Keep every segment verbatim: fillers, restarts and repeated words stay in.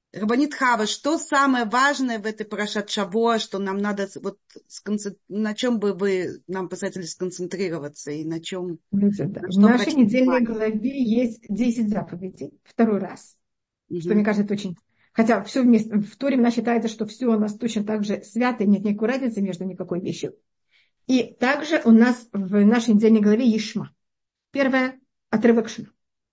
Рабанит Хава, что самое важное в этой парашат Шаво, что нам надо, вот, сконцентр... на чем бы вы нам посоветовали сконцентрироваться и на чем, Видите, да. на В что нашей обратить недельной внимание? главе есть десять заповедей. Второй раз. Что, мне Угу. кажется, очень... Хотя все вместе... В Торе у нас считается, что все у нас точно так же свято, нет никакой разницы между никакой вещью. И также у нас в нашей недельной главе есть Шма. Первое — отрывок Шма.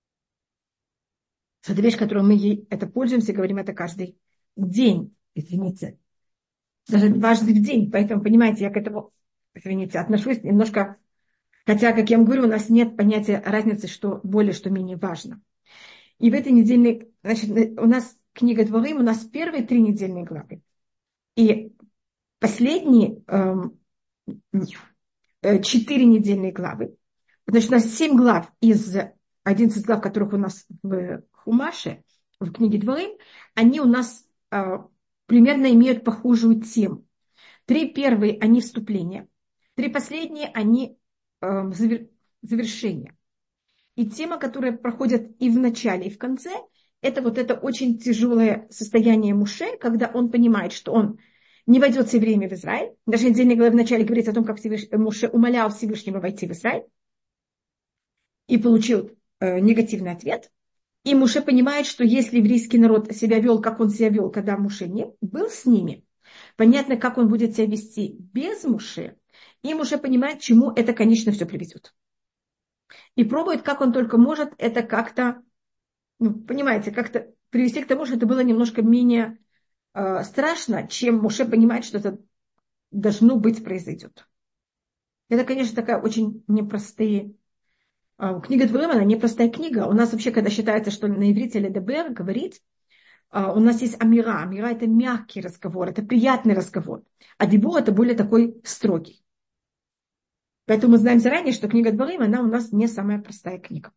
Это вещь, которую мы ей это пользуемся, говорим это каждый день. Извините. Даже дважды в день. Поэтому, понимаете, я к этому, извините, отношусь немножко... Хотя, как я вам говорю, у нас нет понятия разницы, что более, что менее важно. И в этой недельной... Значит, у нас книга Дворим, у нас первые три недельные главы. И последние эм, э, четыре недельные главы. Значит, у нас семь глав из одиннадцати глав, которых у нас в Хумаше, в книге Дворим, они у нас э, примерно имеют похожую тему. Три первые, они вступления. Три последние, они э, завер, завершения. И тема, которая проходит и в начале, и в конце, это вот это очень тяжелое состояние Муше, когда он понимает, что он не войдет с евреями в Израиль. Даже недельной главе в начале говорится о том, как Всевыш... Муше умолял Всевышнего войти в Израиль и получил э, негативный ответ. И Муше понимает, что если еврейский народ себя вел, как он себя вел, когда Муше не был с ними, понятно, как он будет себя вести без Муше, и Муше понимает, к чему это, конечно, все приведет. И пробует, как он только может, это как-то, ну, понимаете, как-то привести к тому, что это было немножко менее э, страшно, чем Муше понимает, что это должно быть, произойдет. Это, конечно, такая очень непростая э, книга Дворим, она непростая книга. У нас вообще, когда считается, что на иврите ледебер говорит, э, у нас есть амира. Амира — это мягкий разговор, это приятный разговор. А дибур — это более такой строгий. Поэтому мы знаем заранее, что книга Дворим, она у нас не самая простая книга.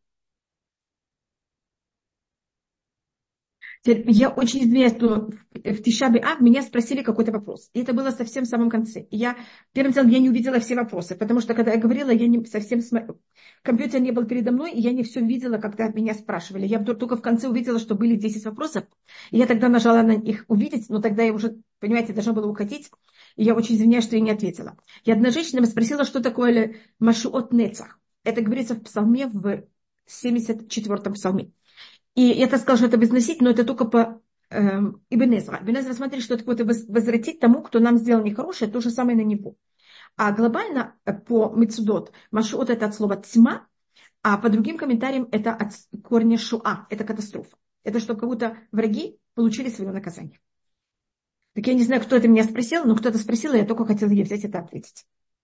Теперь, я очень извиняюсь, что в Тишабе Ав меня спросили какой-то вопрос. И это было совсем в самом конце. И я первым делом я не увидела все вопросы, потому что когда я говорила, я не совсем смотрела. Компьютер не был передо мной, и я не все видела, когда меня спрашивали. Я вдруг только в конце увидела, что были десять вопросов. И я тогда нажала на их увидеть, но тогда я уже, понимаете, должна была уходить. И я очень извиняюсь, что я не ответила. И одна женщина меня спросила, что такое Машуот Нецах. Это говорится в псалме, в семьдесят четвёртом псалме. И я так сказала, что это безносить, но это только по э, Ибн Эзра. Ибн Эзра смотрит, что такое возвратить тому, кто нам сделал нехорошее, то же самое на него. А глобально по Мецудот, Машуот — это от слова тьма, а по другим комментариям это от корня шуа, это катастрофа. Это что, как будто враги получили свое наказание. Так я не знаю, кто это меня спросил, но кто-то спросил, и я только хотела ей взять это ответить.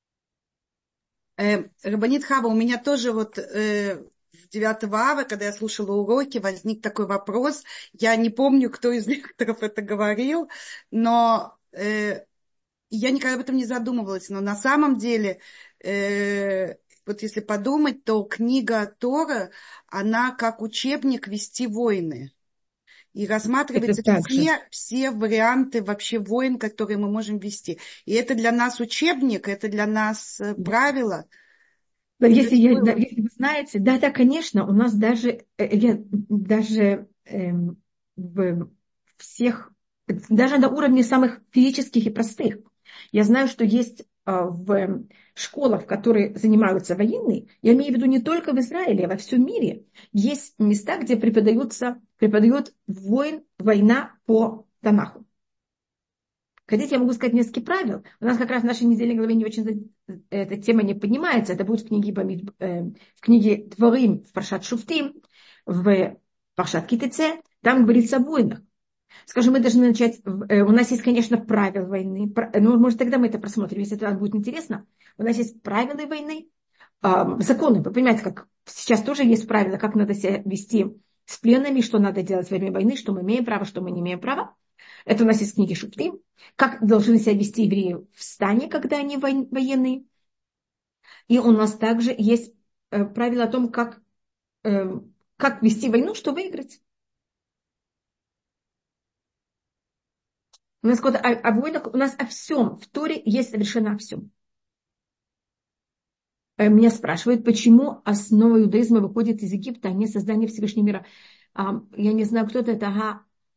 Э, Рабанит Хава, у меня тоже вот... Э... девятого ава, когда я слушала уроки, возник такой вопрос. Я не помню, кто из лекторов это говорил, но э, я никогда об этом не задумывалась. Но на самом деле, э, вот если подумать, то книга Тора, она как учебник вести войны. И Это рассматриваются так же. все, все варианты вообще войн, которые мы можем вести. И это для нас учебник, это для нас э, правило. Да, Это Если, же я, да, было. если вы знаете, да, да, конечно, у нас даже, э, я, даже эм, в всех, даже на уровне самых физических и простых, я знаю, что есть а, в школах, которые занимаются военной, я имею в виду не только в Израиле, а во всем мире, есть места, где преподаются, преподают войн, война по Танаху. Хотите, я могу сказать несколько правил. У нас как раз в нашей недельной главе не очень эта тема не поднимается. Это будет в книге, Бамид, э, в книге Дворим, в Паршат Шуфтим, в Паршат Китеце. Там говорится о войнах. Скажем, мы должны начать... Э, у нас есть, конечно, правила войны. Про, ну, может, тогда мы это просмотрим, если это вам будет интересно. У нас есть правила войны, э, законы. Вы понимаете, как сейчас тоже есть правила, как надо себя вести с пленными, что надо делать во время войны, что мы имеем право, что мы не имеем права. Это у нас из книги Шуфтим. Как должны себя вести евреи в стане, когда они военные. И у нас также есть э, правила о том, как, э, как вести войну, чтобы выиграть. У нас о, о войнах, у нас о всем. В Торе есть совершенно о всем. Э, меня спрашивают, почему основа иудаизма выходит из Египта, а не создание Всевышнего мира. А, я не знаю, кто это. Ага.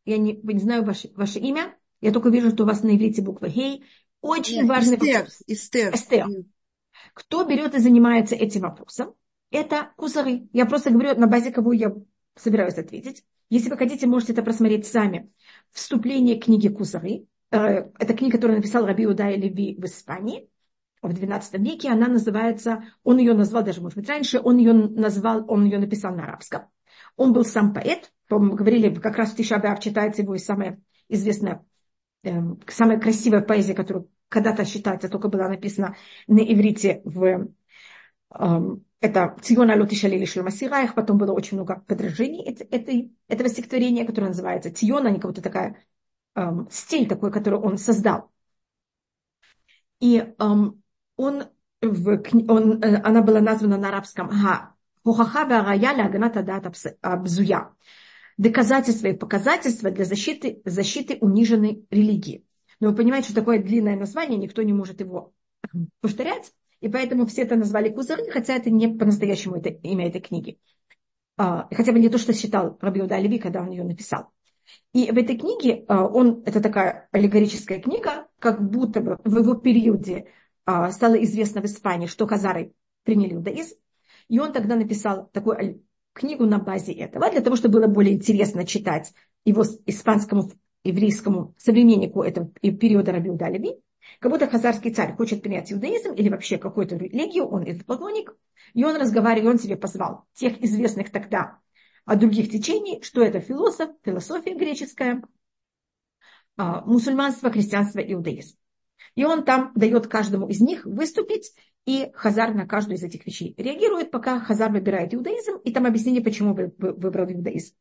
я не, не знаю ваше, ваше имя, я только вижу, что у вас на иврите буква Гей. Очень важный Эстер, вопрос. Эстер. Эстер. Кто берет и занимается этим вопросом? Это кузары. Я просто говорю на базе, кого я собираюсь ответить. Если вы хотите, можете это просмотреть сами. Вступление к книге Кузары. Это книга, которую написал Раби Иуда Леви в Испании в двенадцатом веке. Она называется, он ее назвал даже, может быть, раньше, он ее назвал, он ее написал на арабском. Он был сам поэт. Мы говорили, как раз в Тиша б'Ав читается его самая известная, самая красивая поэзия, которая когда-то считается, только была написана на иврите в это Цион алот ишалили шлома сираях, потом было очень много подражений этой, этого стихотворения, которое называется Цион, а не какой-то такая эм, стиль такой, который он создал. И эм, он, в, он, э, она была названа на арабском «Хохаха вараяля аганата дат абзуя» доказательства и показательства для защиты, защиты униженной религии. Но вы понимаете, что такое длинное название, никто не может его повторять. И поэтому все это назвали Кузары, хотя это не по-настоящему это, имя этой книги. А, хотя бы не то, что считал Раби Иуда Леви, когда он ее написал. И в этой книге, а, он, это такая аллегорическая книга, как будто бы в его периоде а, стало известно в Испании, что хазары приняли иудаизм. И он тогда написал такую книгу на базе этого, для того, чтобы было более интересно читать его испанскому, еврейскому современнику этого периода Раби Иуда Леви. Как будто хазарский царь хочет принять иудаизм или вообще какую-то религию, он идолопоклонник, и он разговаривает, он себе позвал тех известных тогда от других течений, что это философ, философия греческая, мусульманство, христианство, иудаизм. И он там дает каждому из них выступить, и хазар на каждую из этих вещей реагирует, пока хазар выбирает иудаизм, и там объяснение, почему выбрал иудаизм.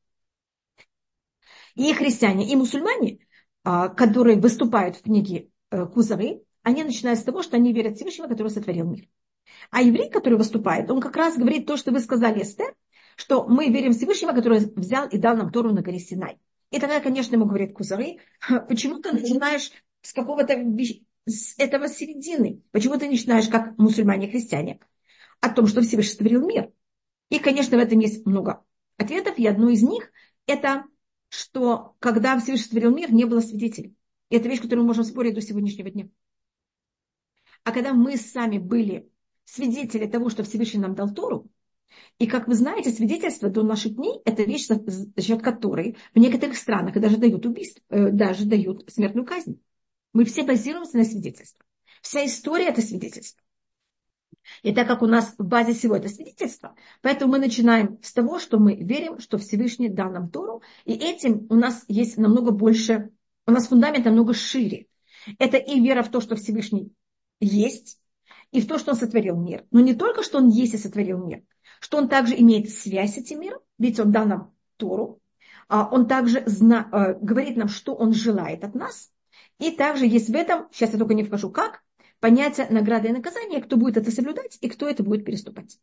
И христиане, и мусульмане, которые выступают в книге Кузары, они начинают с того, что они верят в Всевышнего, который сотворил мир. А еврей, который выступает, он как раз говорит то, что вы сказали, Эстер, что мы верим в Всевышнего, который взял и дал нам Тору на горе Синай. И тогда, конечно, ему говорит Кузары, почему ты начинаешь с какого-то с этого середины? Почему ты начинаешь, как мусульмане и христиане, о том, что Всевышний сотворил мир? И, конечно, в этом есть много ответов, и одно из них это, что когда Всевышний сотворил мир, не было свидетелей. И это вещь, которую мы можем спорить до сегодняшнего дня. А когда мы сами были свидетели того, что Всевышний нам дал Тору, и, как вы знаете, свидетельство до наших дней – это вещь, за счет которой в некоторых странах даже дают убийство, даже дают смертную казнь. Мы все базируемся на свидетельстве. Вся история – это свидетельство. И так как у нас в базе всего это свидетельство, поэтому мы начинаем с того, что мы верим, что Всевышний дал нам Тору, и этим у нас есть намного больше, у нас фундамент намного шире. Это и вера в то, что Всевышний есть, и в то, что Он сотворил мир. Но не только, что Он есть и сотворил мир, что Он также имеет связь с этим миром, ведь Он дал нам Тору, Он также зна, говорит нам, что Он желает от нас, и также есть в этом, сейчас я только не вхожу как, понятие награды и наказания, кто будет это соблюдать и кто это будет переступать.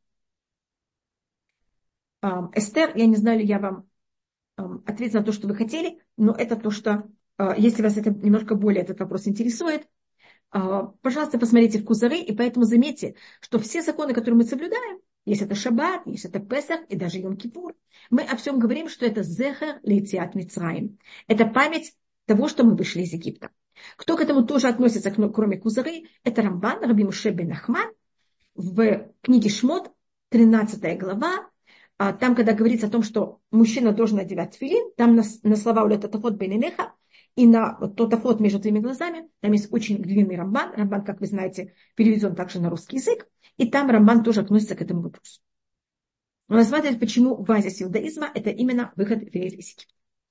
Эстер, я не знаю, ли я вам ответила на то, что вы хотели, но это то, что, если вас это немножко более этот вопрос интересует, пожалуйста, посмотрите в Кузары, и поэтому заметьте, что все законы, которые мы соблюдаем, если это Шаббат, если это Песах и даже Йом-Кипур, мы о всем говорим, что это Зехер Лейтиат Мицраим. Это память того, что мы вышли из Египта. Кто к этому тоже относится, кроме Кузары, это Рамбан, Раби Моше бен Нахман, в книге Шмот, тринадцатая глава, там, когда говорится о том, что мужчина должен надевать тфилин, там на, на слова «Улет атафот бейненеха» и на тот афот между твоими глазами, там есть очень длинный Рамбан. Рамбан, как вы знаете, переведен также на русский язык, и там Рамбан тоже относится к этому вопросу. Он рассматривает, почему базис иудаизма – это именно выход из Египта.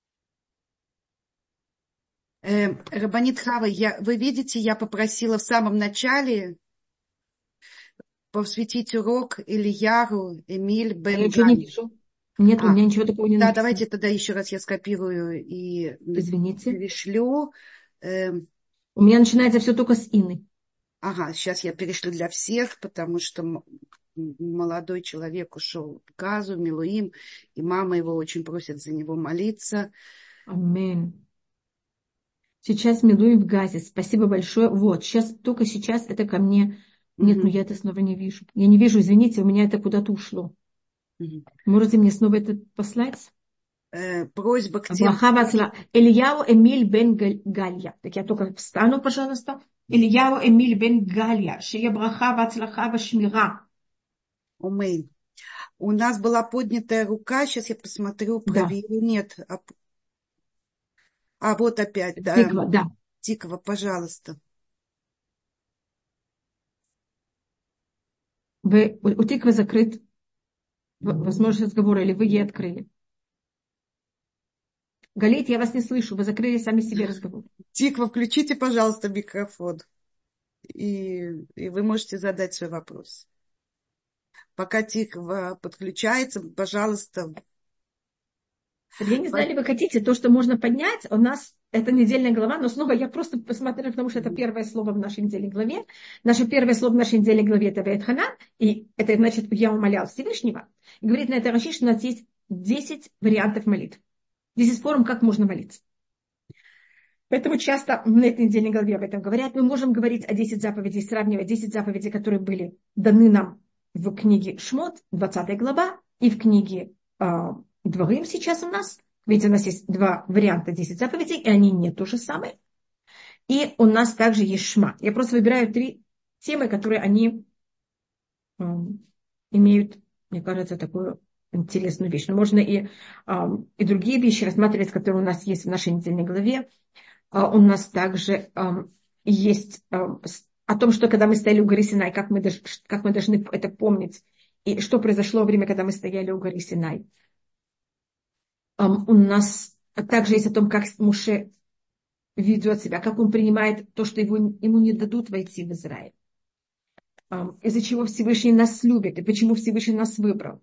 Рабанит Хава, я, вы видите, я попросила в самом начале посвятить урок Ильяру Эмиль бен Я ничего не вижу. Нет, а, у меня ничего такого не да, написано. давайте тогда еще раз я скопирую и Извините. перешлю. У меня начинается все только с Инны. Ага, сейчас я перешлю для всех, потому что молодой человек ушел в Газу, Милуим, и мама его очень просит за него молиться. Аминь. Сейчас Милуим в Газе. Спасибо большое. Вот, сейчас, только сейчас это ко мне. Нет, mm-hmm. ну я это снова не вижу. Я не вижу, извините, у меня это куда-то ушло. Mm-hmm. Можете мне снова это послать? э, просьба к тем, Браха вацла. Ильяу Эмиль бен Галь- Галья. Так я только встану, пожалуйста. Ильяу Эмиль бен Галья. Шия браха вацлаха вашмира. умей. У нас была поднятая рука, сейчас я посмотрю, Да. проверю. Нет, а, а вот опять, да, Тиква, да. Тиква, пожалуйста. Вы, у, у тиквы закрыт в- возможность разговора, или вы ей открыли? Галит, я вас не слышу. Вы закрыли сами себе разговор. Тиква, включите, пожалуйста, микрофон, и, и вы можете задать свой вопрос. Пока Тиква подключается, пожалуйста. Я не знаю, ли вы хотите, то, что можно поднять, у нас это недельная глава, но снова я просто посмотрела, потому что это первое слово в нашей недельной главе. Наше первое слово в нашей недельной главе это Вейтханан, и это значит, я умолял Всевышнего. И говорит на это Раши, что у нас есть десять вариантов молитв. десять форм, как можно молиться. Поэтому часто на этой недельной главе об этом говорят. Мы можем говорить о десяти заповедей, сравнивать десять заповедей, которые были даны нам в книге Шмот, двадцатая глава, и в книге э, Дворим сейчас у нас. Видите, у нас есть два варианта десять заповедей, и они не то же самое. И у нас также есть Шма. Я просто выбираю три темы, которые они э, имеют, мне кажется, такую интересную вещь. Но можно и, э, и другие вещи рассматривать, которые у нас есть в нашей недельной главе. У нас также um, есть um, о том, что когда мы стояли у горы Синай, как мы, дож, как мы должны это помнить, и что произошло во время, когда мы стояли у горы Синай. Um, у нас также есть о том, как Муше ведет себя, как он принимает то, что его, ему не дадут войти в Израиль. Um, из-за чего Всевышний нас любит, и почему Всевышний нас выбрал.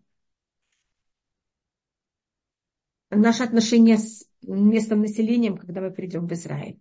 Наши отношения с местным населением, когда мы придем в Израиль.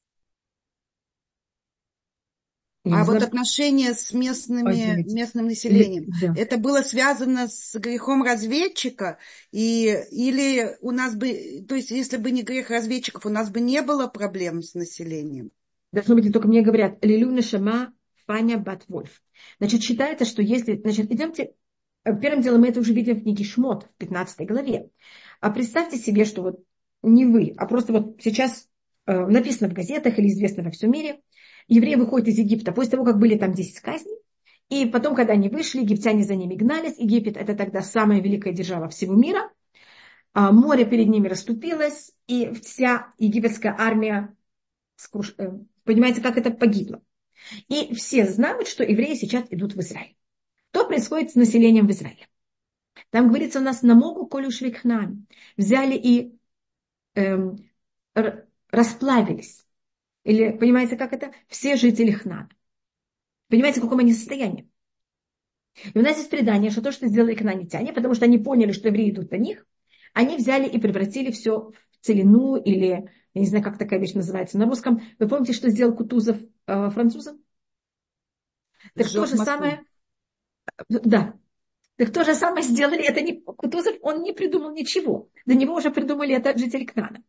Я А не вот знаю. отношения с Ой, местными, извините. местным Или, населением, да. это было связано с грехом разведчика? И, или у нас бы, то есть если бы не грех разведчиков, у нас бы не было проблем с населением? Должно быть, только мне говорят, Лилю Шама Фаня Батвольф. Значит, считается, что если... Значит, идемте... Первым делом мы это уже видим в книге Шмот, в пятнадцатой главе. А представьте себе, что вот не вы, а просто вот сейчас э, написано в газетах или известно во всем мире, евреи выходят из Египта после того, как были там десять казней, и потом, когда они вышли, египтяне за ними гнались. Египет — это тогда самая великая держава всего мира. А море перед ними расступилось, и вся египетская армия, скруш... э, понимаете, как это погибло. И все знают, что евреи сейчас идут в Израиль. Что происходит с населением в Израиле? Там говорится у нас «намогу колю швикхнан». Взяли и эм, р- расплавились. Или, понимаете, как это? Все жители Хнана. Понимаете, в каком они состоянии? И у нас есть предание, что то, что сделали кнаанитяне, потому что они поняли, что евреи идут на них, они взяли и превратили все в целину, или, я не знаю, как такая вещь называется на русском. Вы помните, что сделал Кутузов э, французам? Так то Сжег же Москву. самое, да, так то же самое сделали, это не, Кутузов, он не придумал ничего. До него уже придумали это жители Кнана.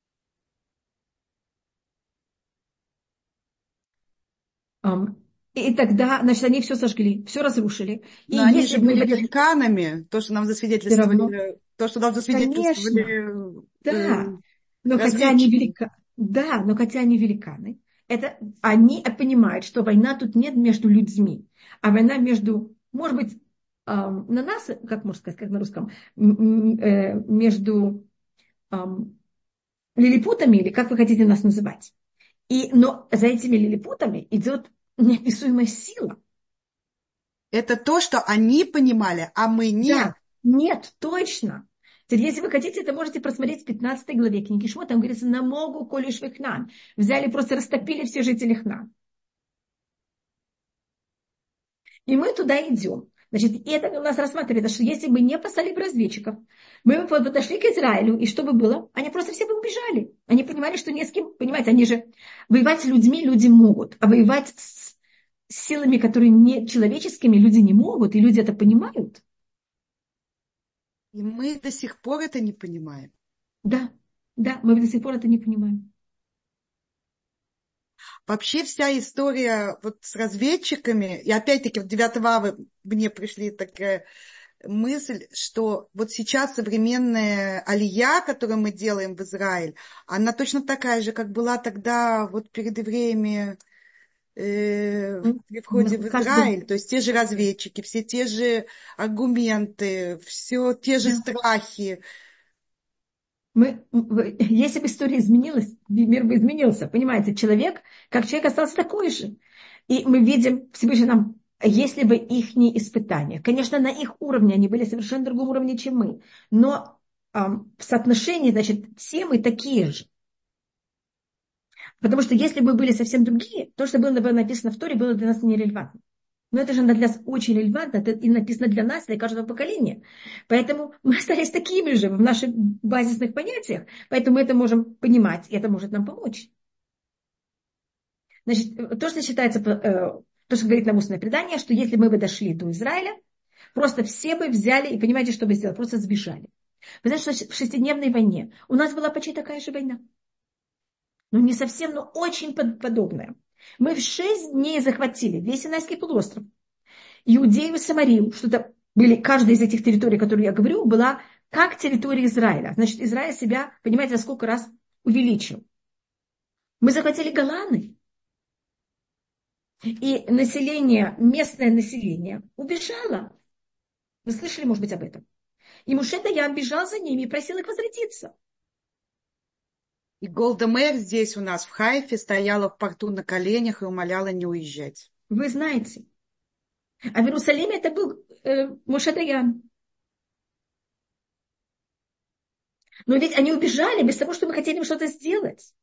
Um, и тогда, значит, они все сожгли, все разрушили. И Но они если же мы были подошли, великанами, то, что нам все равно, засвидетельствовали, то, что нам конечно, засвидетельствовали да, э, но хотя они разведчики. велика, да, но хотя они великаны, это, они понимают, что война тут нет между людьми, а война между, может быть, um, на нас, как можно сказать, как на русском, м- м- э, между um, лилипутами, или как вы хотите нас называть. И, но за этими лилипутами идет неописуемая сила. Это то, что они понимали, а мы нет. Да, нет, точно. Теперь, если вы хотите, это можете просмотреть в пятнадцатой главе книги Шмот. Там говорится, на могу коли швихнан. Взяли, просто растопили все жители Хнан. И мы туда идем. Значит, и это у нас рассматривается, что если бы не послали бы разведчиков, мы бы подошли к Израилю, и что бы было? Они просто все бы убежали. Они понимали, что не с кем, понимаете, они же воевать с людьми люди могут, а воевать с силами, которые не человеческими, люди не могут, и люди это понимают. И мы до сих пор это не понимаем. Да, да, мы до сих пор это не понимаем. Вообще вся история вот с разведчиками, и опять-таки в девятого ава мне пришли такая мысль, что вот сейчас современная алия, которую мы делаем в Израиль, она точно такая же, как была тогда вот перед евреями э, при входе в Каждый... Израиль. То есть те же разведчики, все те же аргументы, все те же Да. страхи. Мы, если бы история изменилась, мир бы изменился. Понимаете, человек, как человек, остался такой же. И мы видим, Всевышний нам, если бы их испытания, конечно, на их уровне, они были совершенно другом уровне, чем мы, но эм, в соотношении, значит, все мы такие же. Потому что если бы были совсем другие, то, что было бы написано в Торе, было для нас нерелевантно. Но это же для нас очень релевантно, это и написано для нас, для каждого поколения. Поэтому мы остались такими же в наших базисных понятиях, поэтому мы это можем понимать, и это может нам помочь. Значит, то, что считается, то, что говорит нам устное предание, что если мы бы дошли до Израиля, просто все бы взяли и, понимаете, что бы сделали, просто сбежали. Вы знаете, что в шестидневной войне у нас была почти такая же война. Ну, не совсем, но очень подобная. Мы в шесть дней захватили весь Синайский полуостров. Иудею и Самарию, что-то были, каждая из этих территорий, которые я говорю, была как территория Израиля. Значит, Израиль себя, понимаете, во сколько раз увеличил. Мы захватили Голаны. И население, местное население убежало. Вы слышали, может быть, об этом? И Моше Даян бежал за ними и просил их возвратиться. И Голда Меир здесь у нас в Хайфе стояла в порту на коленях и умоляла не уезжать. Вы знаете. А в Иерусалиме это был э, Моше Даян. Но ведь они убежали без того, что мы хотели им что-то сделать.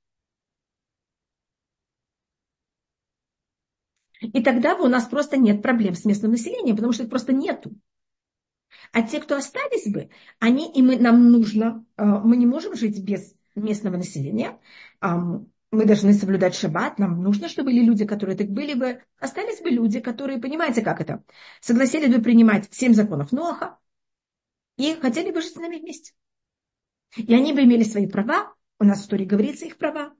И тогда у нас просто нет проблем с местным населением, потому что их просто нету. А те, кто остались бы, они, и мы, нам нужно, мы не можем жить без местного населения, мы должны соблюдать шаббат, нам нужно, чтобы были люди, которые так были бы, остались бы люди, которые, понимаете, как это, согласились бы принимать семь законов Ноаха и хотели бы жить с нами вместе. И они бы имели свои права, у нас в истории говорится их права.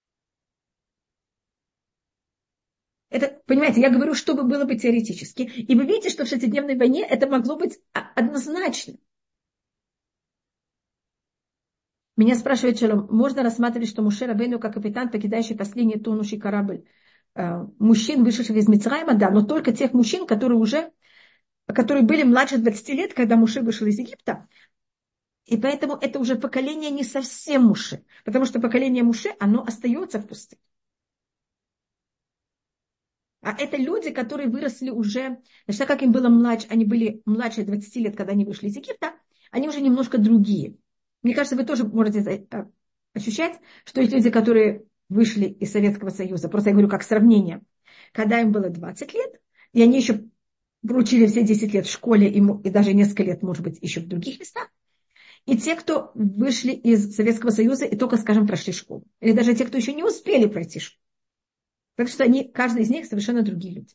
Это, понимаете, я говорю, чтобы было бы теоретически. И вы видите, что в шестидневной войне это могло быть однозначно. Меня спрашивает Шалом, можно рассматривать, что Моше Рабейну как капитан, покидающий последний тонущий корабль мужчин, вышедших из Мицраима, да, но только тех мужчин, которые уже, которые были младше двадцати лет, когда Моше вышел из Египта. И поэтому это уже поколение не совсем Моше, потому что поколение Моше, оно остается в пустыне. А это люди, которые выросли уже, значит, так как им было младше, они были младше двадцати лет, когда они вышли из Египта, они уже немножко другие. Мне кажется, вы тоже можете ощущать, что есть люди, которые вышли из Советского Союза, просто я говорю как сравнение, когда им было двадцать лет, и они еще проучили все десять лет в школе, и, и даже несколько лет, может быть, еще в других местах, и те, кто вышли из Советского Союза и только, скажем, прошли школу, или даже те, кто еще не успели пройти школу. Так что они, каждый из них совершенно другие люди.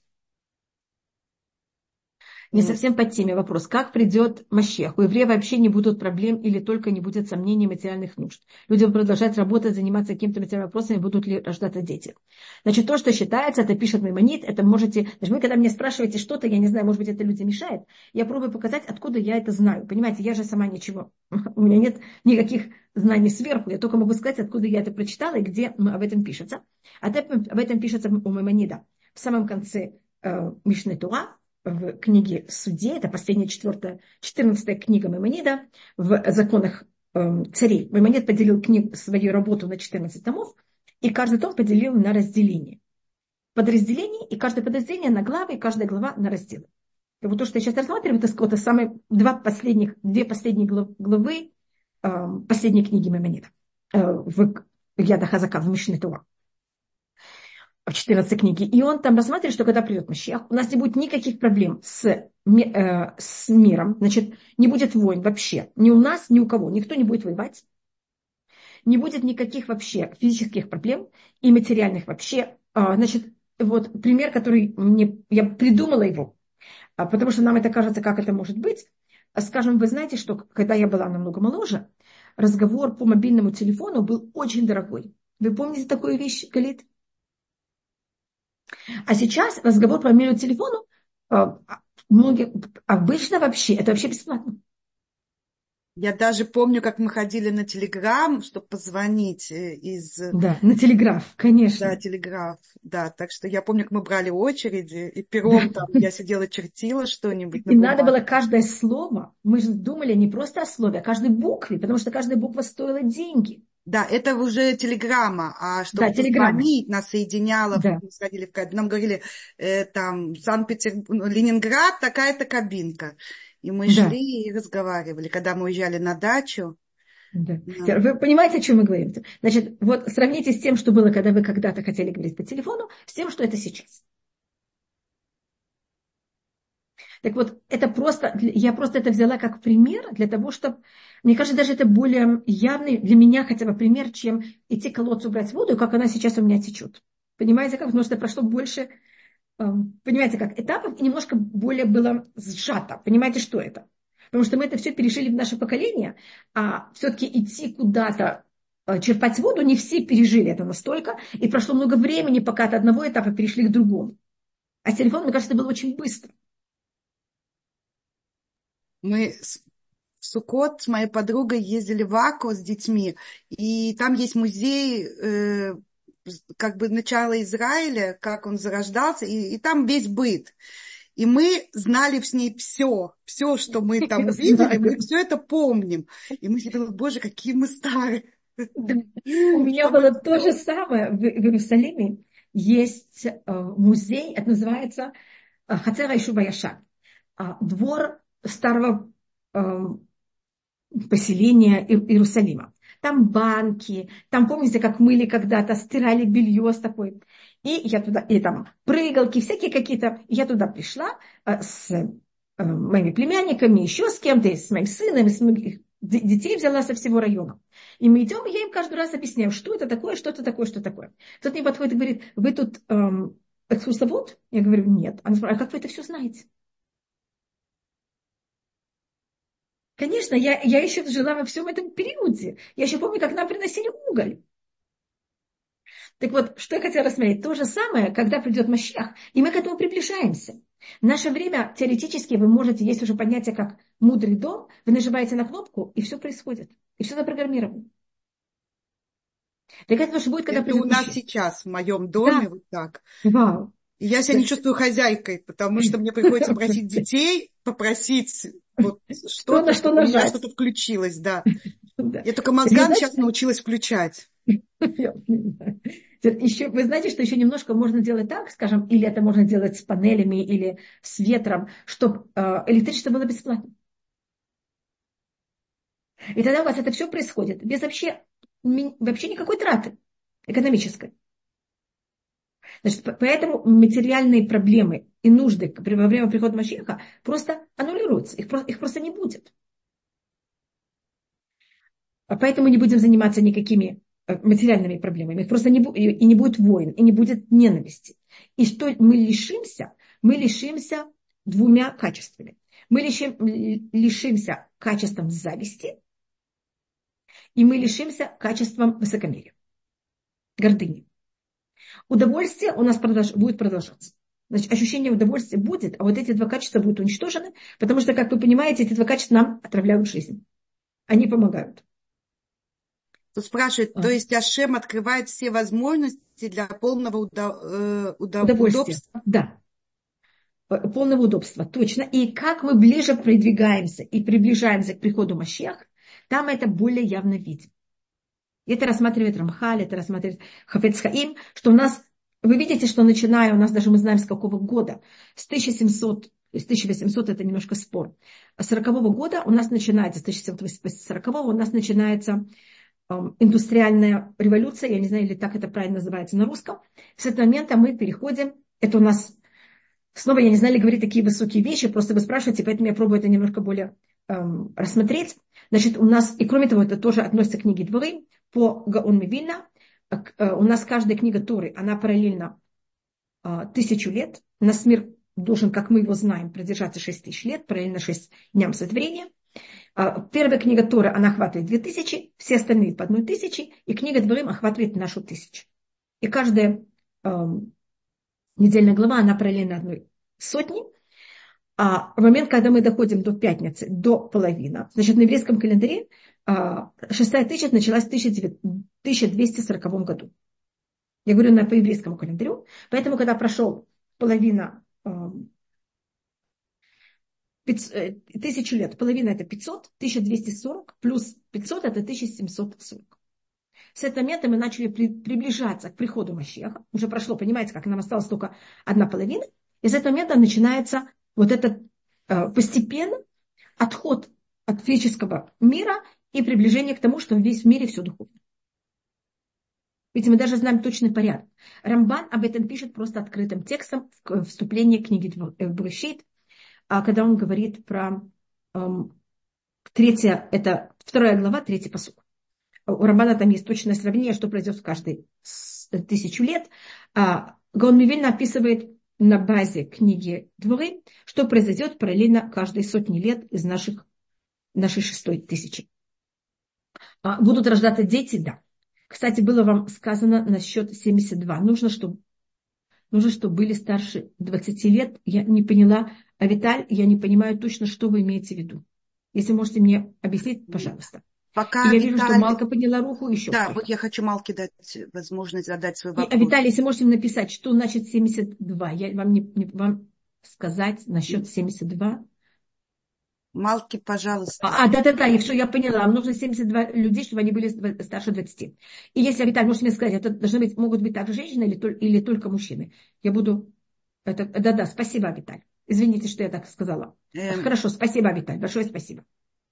Не совсем по теме вопрос. Как придет Машех? У евреев вообще не будут проблем или только не будет сомнений материальных нужд? Люди будут продолжать работать, заниматься какими-то материальными вопросами, будут ли рождаться дети? Значит, то, что считается, это пишет Маймонид, это можете... Даже вы, когда мне спрашиваете что-то, я не знаю, может быть, это людям мешает, я пробую показать, откуда я это знаю. Понимаете, я же сама ничего. У меня нет никаких знаний сверху. Я только могу сказать, откуда я это прочитала и где об этом пишется. Об этом пишется у Маймонида в самом конце э, Мишне Тора, в книге «Судей», это последняя четвертая, четырнадцатая книга Маймонида, в законах э, царей. Маймонид поделил книгу, свою работу на четырнадцать томов, и каждый том поделил на разделение. Подразделение, и каждое подразделение на главы, и каждая глава на разделы. И вот то, что я сейчас рассматриваю, это вот самые два последних, две последние главы э, последней книги Маймонида э, в Яда Хазака, в Мишне Тора. В четырнадцатой книге. И он там рассматривает, что когда придет Машиах, у нас не будет никаких проблем с, э, с миром. Значит, не будет войн вообще. Ни у нас, ни у кого. Никто не будет воевать. Не будет никаких вообще физических проблем и материальных вообще. А, значит, вот пример, который мне, я придумала его, а, потому что нам это кажется, как это может быть. Скажем, вы знаете, что когда я была намного моложе, разговор по мобильному телефону был очень дорогой. Вы помните такую вещь, Галит? А сейчас разговор по мобильному телефону, многие, обычно вообще, это вообще бесплатно. Я даже помню, как мы ходили на Телеграм, чтобы позвонить э, из... Да, на телеграф, Да, конечно. Телеграф, да. Так что я помню, как мы брали очереди, и Да. пером там я сидела, чертила что-нибудь на И надо было бумаге. каждое слово, мы же думали не просто о слове, а о каждой букве, потому что каждая буква стоила деньги. Да, это уже телеграмма, а Да, чтобы телеграмма. позвонить, нас соединяло, в- Да, мы сходили в кабинку, нам говорили, э, там, Санкт-Петербург, Ленинград, такая-то кабинка. И мы да, шли и разговаривали. Когда мы уезжали на дачу, да. да. Теперь вы понимаете, о чем мы говорим? Значит, вот сравните с тем, что было, когда вы когда-то хотели говорить по телефону, с тем, что это сейчас. Так вот, это просто, я просто это взяла как пример для того, чтобы, мне кажется, даже это более явный для меня хотя бы пример, чем идти к колодцу брать воду, и как она сейчас у меня течет. Понимаете как? Потому что прошло больше, эм, понимаете как, этапов, и немножко более было сжато. Понимаете, что это? Потому что мы это все пережили в наше поколение, а все-таки идти куда-то, э, черпать воду, не все пережили это настолько, и прошло много времени, пока от одного этапа перешли к другому. А с телефоном, мне кажется, это было очень быстро. Мы с- в Суккот с моей подругой ездили в Аку с детьми, и там есть музей, э, как бы начала Израиля, как он зарождался, и, и там весь быт. И мы знали с ней все, все, что мы там Я увидели, мы знаю. все это помним. И мы себе думали, боже, какие мы старые. Да. У меня Чтобы было то же все... самое в, в Иерусалиме. Есть э, музей, это называется э, Хацера Ишува Яшар, а, двор старого э, поселения Иер- Иерусалима. Там банки, там, помните, как мыли когда-то, стирали белье с такой. И я туда, и там прыгалки, всякие какие-то. И я туда пришла э, с э, моими племянниками, еще с кем-то, и с моим сыном, и с моих д- детей взяла со всего района. И мы идем, и я им каждый раз объясняю, что это такое, что это такое, что такое. Кто-то мне подходит и говорит, вы тут эм, экскурсовод? Я говорю, нет. Она спрашивает, а как вы это все знаете? Конечно, я, я еще жила во всем этом периоде. Я еще помню, как нам приносили уголь. Так вот, что я хотела рассмотреть. То же самое, когда придет Машиах, и мы к этому приближаемся. В наше время теоретически вы можете, есть уже понятие как мудрый дом, вы нажимаете на кнопку, и все происходит. И все запрограммировано. Так это тоже будет, когда Это у придет нас Машиах. сейчас в моем Да, доме вот так. вау. И я себя не чувствую хозяйкой, потому что мне приходится просить детей, попросить вот Что на что-то, что чтобы у меня нажать. что-то включилось, да. Да. Я только Так вы мозган знаете, сейчас научилась включать. я понимаю. Еще, вы знаете, что еще немножко можно делать так, скажем, или это можно делать с панелями, или с ветром, чтобы электричество было бесплатно. И тогда у вас это все происходит без вообще, ми- вообще никакой траты экономической. Значит, по- поэтому материальные проблемы и нужды при- во время прихода Машиаха просто аннулируются, их, про- их просто не будет. А поэтому не будем заниматься никакими э, материальными проблемами. Их просто не будет, и не будет войн, и не будет ненависти. И что мы лишимся? Мы лишимся двумя качествами. Мы лишим, лишимся качеством зависти, и мы лишимся качеством высокомерия, гордыни. Удовольствие у нас продолж, будет продолжаться. Значит, ощущение удовольствия будет, а вот эти два качества будут уничтожены, потому что, как вы понимаете, эти два качества нам отравляют жизнь. Они помогают. Тут спрашивает, А, то есть Ашем открывает все возможности для полного удо- э, удо- Удовольствие. удобства. Да. Полного удобства, точно. И как мы ближе продвигаемся и приближаемся к приходу Машех, там это более явно видим. Это рассматривает Рамхаль, это рассматривает Хафец Хаим, что у нас, вы видите, что начиная, у нас даже мы знаем с какого года, с тысяча семисотого, с тысяча восьмисотого это немножко спор, с сорокового года у нас начинается, с тысяча семьсот сорокового у нас начинается эм, индустриальная революция, я не знаю, или так это правильно называется на русском. С этого момента мы переходим, это у нас, снова я не знаю, ли говорить такие высокие вещи, просто вы спрашиваете, поэтому я пробую это немножко более эм, рассмотреть. Значит, у нас, и кроме того, это тоже относится к книге Дворы, по Гаон Мивильна. У нас каждая книга Торы, она параллельно а, тысячу лет. У нас мир должен, как мы его знаем, продержаться шесть тысяч лет, параллельно шесть дням сотворения. А, первая книга Торы, она охватывает две тысячи, все остальные по одной тысяче, и книга Дворим охватывает нашу тысячу. И каждая а, недельная глава, она параллельно одной сотни. А в момент, когда мы доходим до пятницы, до половины, значит, на еврейском календаре а, шестая тысяча началась в тысяча двести сороковом году. Я говорю на, по еврейскому календарю. Поэтому, когда прошел половина, а, тысячу лет, половина это пятьсот, тысяча двести сорок плюс пятьсот это тысяча семьсот сорок. С этого момента мы начали при, приближаться к приходу Машиаха. Уже прошло, понимаете, как нам осталась только одна половина. И с этого момента начинается вот этот э, постепенно отход от физического мира и приближение к тому, что весь в мире все духовно. Ведь мы даже знаем точный порядок. Рамбан об этом пишет просто открытым текстом в вступлении к книге Брешит, когда он говорит про эм, третья, это вторая глава, третий пасук. У Рамбана там есть точное сравнение, что произойдет в каждой тысячу лет. А Гаон Мивильна описывает на базе книги Дворы, что произойдет параллельно каждые сотни лет из наших, нашей шестой тысячи. А будут рождаться дети, да. Кстати, было вам сказано насчет семьдесят два. Нужно, чтобы, нужно, чтобы были старше двадцати лет. Я не поняла. А Виталь, я не понимаю точно, что вы имеете в виду. Если можете мне объяснить, пожалуйста. Пока И я Виталий... вижу, что Малка подняла руку еще. Да, кто-то. вот я хочу Малке дать возможность задать свой И, вопрос. а Виталий, если можете написать, что значит семьдесят два? Я вам не, не вам сказать насчет семьдесят два. Малки, пожалуйста. А, да, да, да, и все, я поняла. Нам нужно семьдесят два людей, чтобы они были старше двадцати. И если, Виталий, можете мне сказать, это должны быть, могут быть также женщины или, или только мужчины? Я буду... Это, да, да, спасибо, Виталий. Извините, что я так сказала. Эм... Хорошо, спасибо, Виталий. Большое спасибо.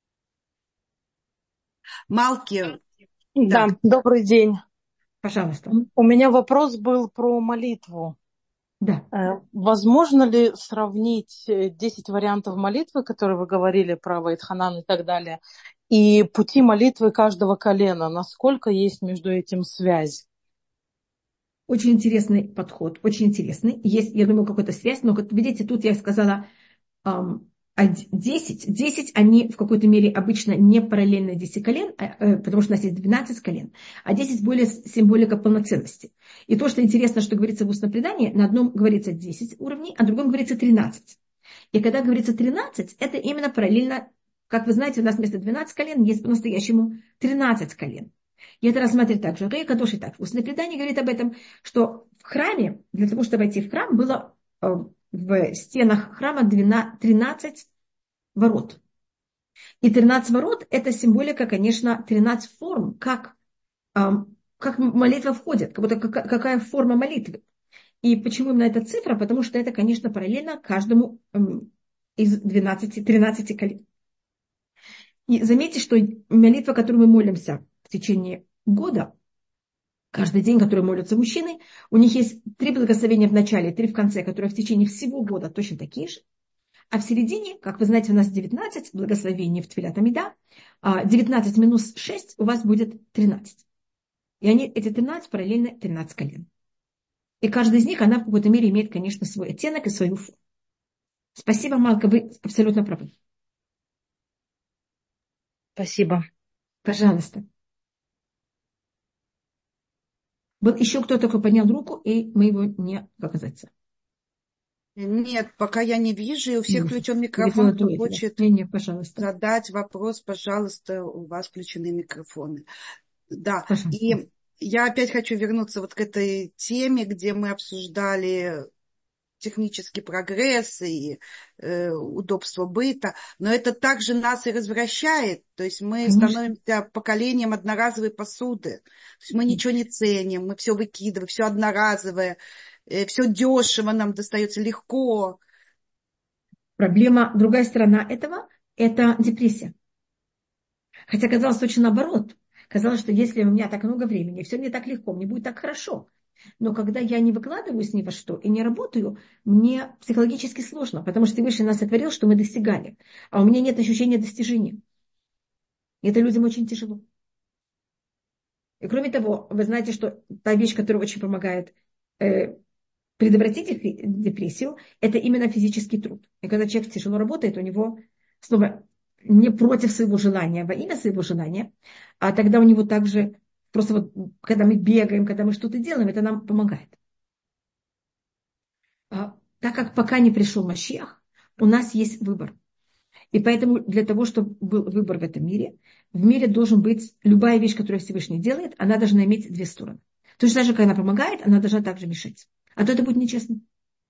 Малки. Да, Так. добрый день. Пожалуйста. У меня вопрос был про молитву. Да. Возможно ли сравнить десять вариантов молитвы, которые вы говорили про Ваидханан и так далее, и пути молитвы каждого колена? Насколько есть между этим связь? Очень интересный подход, очень интересный. Есть, я думаю, какая-то связь, но, как видите, тут я сказала десять. десять, они в какой-то мере обычно не параллельны десяти колен, потому что у нас есть двенадцать колен, а десять более символика полноценности. И то, что интересно, что говорится в устном предании, на одном говорится десять уровней, а на другом говорится тринадцать. И когда говорится тринадцать, это именно параллельно, как вы знаете, у нас вместо двенадцати колен есть по-настоящему тринадцать колен. И это рассматривает также Рей Кадош и так. Устное предание говорит об этом, что в храме, для того, чтобы войти в храм, было в стенах храма тринадцать ворот. И тринадцать ворот – это символика, конечно, тринадцать форм, как, как молитва входит, как будто какая форма молитвы. И почему именно эта цифра? Потому что это, конечно, параллельно каждому из двенадцати, тринадцати колен. И заметьте, что молитва, которую мы молимся в течение года, каждый день, который молятся мужчины, у них есть три благословения в начале, три в конце, которые в течение всего года точно такие же. А в середине, как вы знаете, у нас девятнадцать благословений в Тфилат Амида, девятнадцать минус шесть у вас будет тринадцать. И они, эти тринадцать параллельно тринадцать колен. И каждая из них, она в какой-то мере имеет, конечно, свой оттенок и свою форму. Спасибо, Малка, вы абсолютно правы. Спасибо. Пожалуйста. Был еще кто-то, кто поднял руку, и мы его не показаться. Нет, пока я не вижу, и у всех Не включен микрофон, кто дует, хочет не, не, пожалуйста. задать вопрос, пожалуйста, у вас включены микрофоны. Да, Пожалуйста. И я опять хочу вернуться вот к этой теме, где мы обсуждали технический прогресс и э, удобство быта, но это также нас и развращает, то есть мы Конечно. становимся поколением одноразовой посуды, то есть мы ничего не ценим, мы все выкидываем, все одноразовое, э, все дешево нам достается, легко. Проблема, другая сторона этого, это депрессия. Хотя казалось точно наоборот. Казалось, что если у меня так много времени, все мне так легко, мне будет так хорошо. Но когда я не выкладываюсь ни во что и не работаю, мне психологически сложно, потому что Всевышний нас сотворил, что мы достигали. А у меня нет ощущения достижения. И это людям очень тяжело. И кроме того, вы знаете, что та вещь, которая очень помогает э, предотвратить депрессию, это именно физический труд. И когда человек тяжело работает, у него снова не против своего желания, во имя своего желания, а тогда у него также просто вот, когда мы бегаем, когда мы что-то делаем, это нам помогает. А, так как пока не пришел Машиах, У нас есть выбор. И поэтому для того, чтобы был выбор в этом мире, в мире должен быть любая вещь, которую Всевышний делает, она должна иметь две стороны. Точно так же, когда она помогает, она должна также мешать. А то это будет нечестно.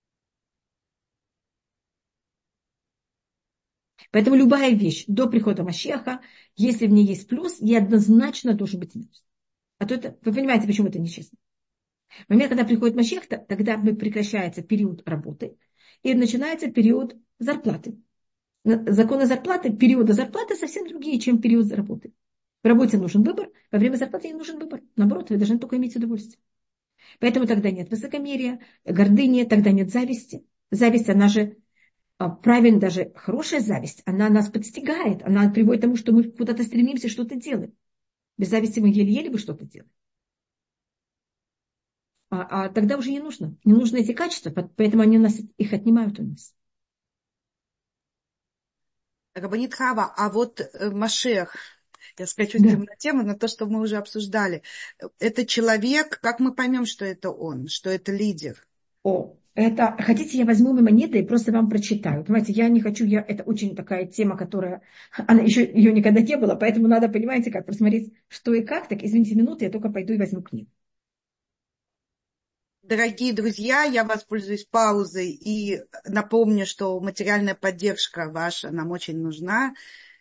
Поэтому любая вещь до прихода Машеха, если в ней есть плюс, ей однозначно должен быть минус. А то это, вы понимаете, почему это нечестно. В момент, когда приходит Машех, тогда прекращается период работы и начинается период зарплаты. Законы зарплаты, периоды зарплаты совсем другие, чем период работы. В работе нужен выбор, во время зарплаты не нужен выбор. Наоборот, вы должны только иметь удовольствие. Поэтому тогда нет высокомерия, гордыни, тогда нет зависти. Зависть, она же, правильно, даже хорошая зависть, она нас подстигает, она приводит к тому, что мы куда-то стремимся что-то делать. Без зависти мы еле-еле бы что-то делаем. А, а тогда уже не нужно. Не нужны эти качества, поэтому они у нас их отнимают у нас. Рабанит Хава, а вот э, Машех, я скачу Да. на тему, на то, что мы уже обсуждали. Это человек, как мы поймем, что это он, что это лидер? О, это, хотите, я возьму монеты и просто вам прочитаю. Понимаете, я не хочу, я, это очень такая тема, которая, она еще, ее никогда не было, поэтому надо, понимаете, как просмотреть, что и как. Так, извините минуту, я только пойду и возьму книгу. Дорогие друзья, я воспользуюсь паузой и напомню, что материальная поддержка ваша нам очень нужна.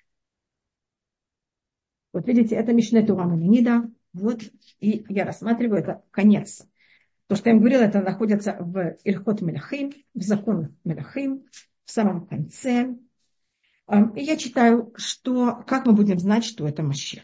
Вот видите, это Мишне Тура Меменида. Вот, и я рассматриваю, это конец. То, что я вам говорила, это находится в Ильхот Мелахим, в законах Мелахим, в самом конце. И я читаю, что, как мы будем знать, что это Машех.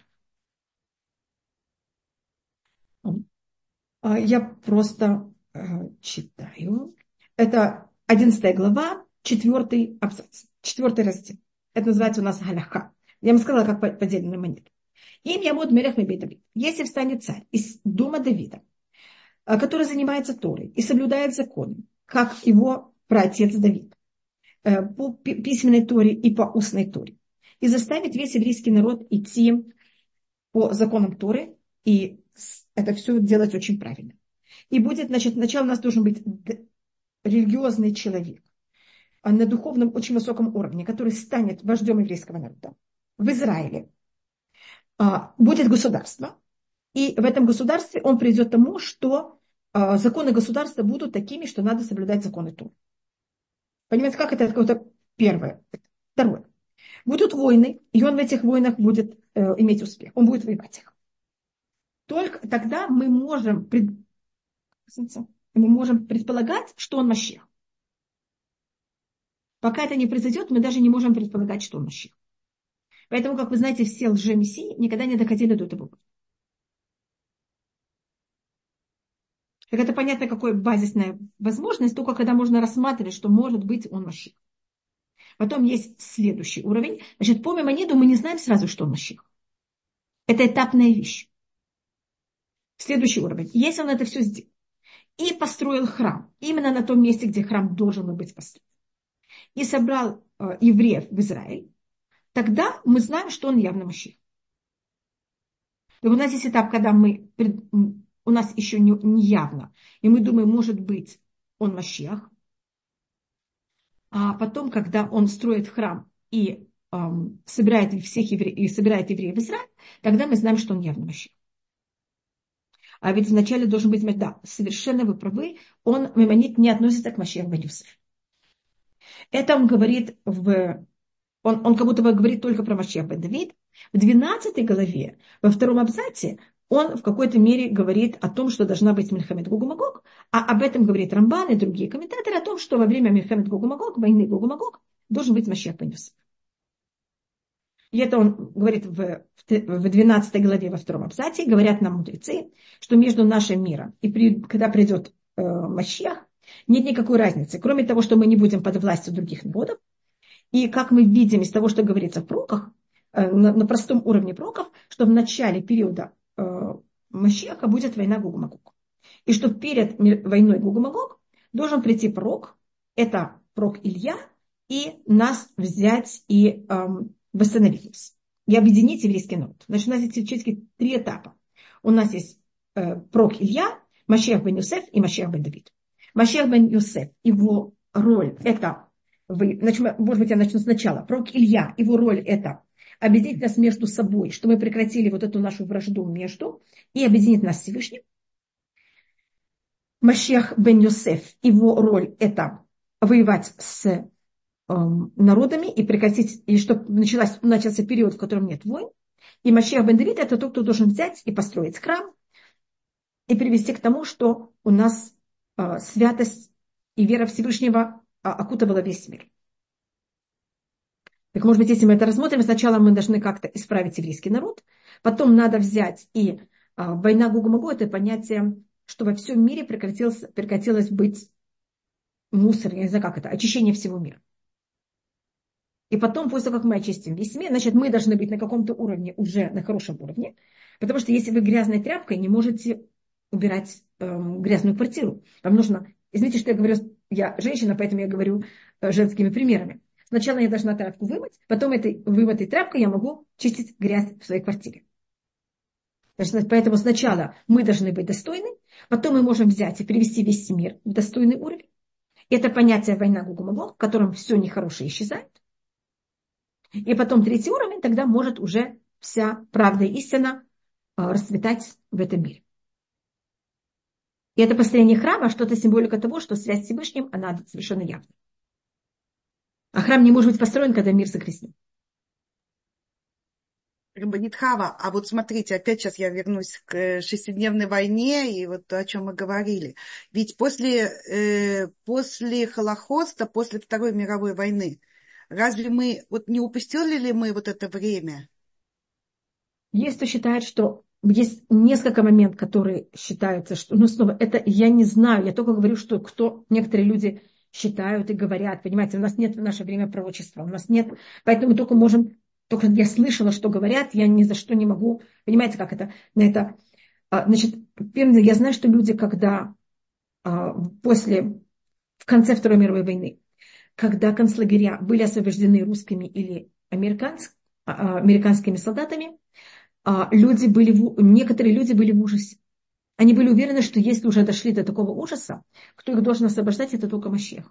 Я просто читаю. Это одиннадцатая глава, четвертый абзац, четвертый раздел. Это называется у нас Галяха. Я вам сказала, как поделены монеты. Им Ямод Мелех Мебей Давид. Если встанет царь из дома Давида, который занимается Торой и соблюдает законы, как его праотец Давид, по письменной Торе и по устной Торе, и заставит весь еврейский народ идти по законам Торы, и это все делать очень правильно. И будет, значит, сначала у нас должен быть религиозный человек на духовном очень высоком уровне, который станет вождем еврейского народа в Израиле. Будет государство, и в этом государстве он придет к тому, что законы государства будут такими, что надо соблюдать законы Торы. Понимаете, как это какое-то первое. Второе. Будут войны, и он в этих войнах будет э, иметь успех. Он будет воевать их. Только тогда мы можем, пред... мы можем предполагать, что он Машех. Пока это не произойдет, мы даже не можем предполагать, что он Машех. Поэтому, как вы знаете, все лжемессии никогда не доходили до этого. Так это понятно, какая базисная возможность, только когда можно рассматривать, что может быть он Машех. Потом есть следующий уровень. Значит, по Мемониду мы не знаем сразу, что он Машех. Это этапная вещь. Следующий уровень. Если он это все сделал и построил храм, именно на том месте, где храм должен быть построен, и собрал э, евреев в Израиль, тогда мы знаем, что он явно Машех. И у нас есть этап, когда мы, у нас еще не, не явно, и мы думаем, может быть, он Машех. А потом, когда он строит храм и эм, собирает всех евреев, и собирает евреев в Израиль, тогда мы знаем, что он явно Машех. А ведь вначале должен быть, да, совершенно вы правы, он, Мемонит, не относится к Машех бен Йосеф. Это он говорит в... Он, он как будто бы говорит только про Машех бен Давид. В двенадцатой главе, во втором абзаце, он в какой-то мере говорит о том, что должна быть Мельхамед Гог и Магог, а об этом говорит Рамбан и другие комментаторы, о том, что во время Мельхамед Гог и Магог, войны Гог и Магог, должен быть Машех бен Йосеф. И это он говорит в, в двенадцатой главе во втором абзаце, говорят нам мудрецы, что между нашим миром и при, когда придет э, Машех, нет никакой разницы, кроме того, что мы не будем под властью других народов. И как мы видим из того, что говорится в пророках, э, на, на простом уровне пророков, что в начале периода э, Машеха будет война Гог и Магог. И что перед войной Гог и Магог должен прийти пророк, это пророк Илья, и нас взять и э, восстановить нас, и объединить еврейский народ. Значит, у нас есть фактически три этапа. У нас есть э, пророк Илья, Машех бен Йосеф и Машех бен Давид. Машех бен Йосеф, его роль – это вы, начнем, может быть, я начну сначала. Пророк Илья, его роль это объединить нас между собой, что мы прекратили вот эту нашу вражду между, и объединить нас с Всевышним. Машиах бен Йосеф, его роль это воевать с э, народами и прекратить, и чтобы началась, начался период, в котором нет войн. И Машиах бен Давид это тот, кто должен взять и построить храм и привести к тому, что у нас э, святость и вера Всевышнего э, окутывала весь мир. Так, может быть, если мы это рассмотрим, сначала мы должны как-то исправить еврейский народ, потом надо взять и э, война Гога-Магога, это понятие, что во всем мире прекратилось, прекратилось быть мусор, я не знаю, как это, очищение всего мира. И потом, после того, как мы очистим весь мир, значит, мы должны быть на каком-то уровне, уже на хорошем уровне, потому что если вы грязной тряпкой не можете убирать эм, грязную квартиру, вам нужно, извините, что я говорю, я женщина, поэтому я говорю э, женскими примерами. Сначала я должна тряпку вымыть, потом этой вымытой тряпкой я могу чистить грязь в своей квартире. Поэтому сначала мы должны быть достойны, потом мы можем взять и перевести весь мир в достойный уровень. Это понятие война Гога-Магог, в котором все нехорошее исчезает. И потом третий уровень, тогда может уже вся правда и истина э, расцветать в этом мире. И это построение храма что-то символика того, что связь с Всевышним, она совершенно явна. А храм не может быть построен, когда мир загрязнен. Рабанит Хава, а вот смотрите, опять сейчас я вернусь к шестидневной войне и вот то, о чем мы говорили. Ведь после, э, после Холокоста, после Второй мировой войны, разве мы, вот не упустили ли мы вот это время? Есть кто считает, что есть несколько моментов, которые считаются, что, ну, снова, это я не знаю, я только говорю, что кто, некоторые люди считают и говорят, понимаете, у нас нет в наше время пророчества, у нас нет, поэтому мы только можем, только я слышала, что говорят, я ни за что не могу, понимаете, как это, на это, значит, первое, я знаю, что люди, когда после, в конце Второй мировой войны, когда концлагеря были освобождены русскими или американс, американскими солдатами, люди были, некоторые люди были в ужасе. Они были уверены, что если уже дошли до такого ужаса, кто их должен освобождать, это только Машиах.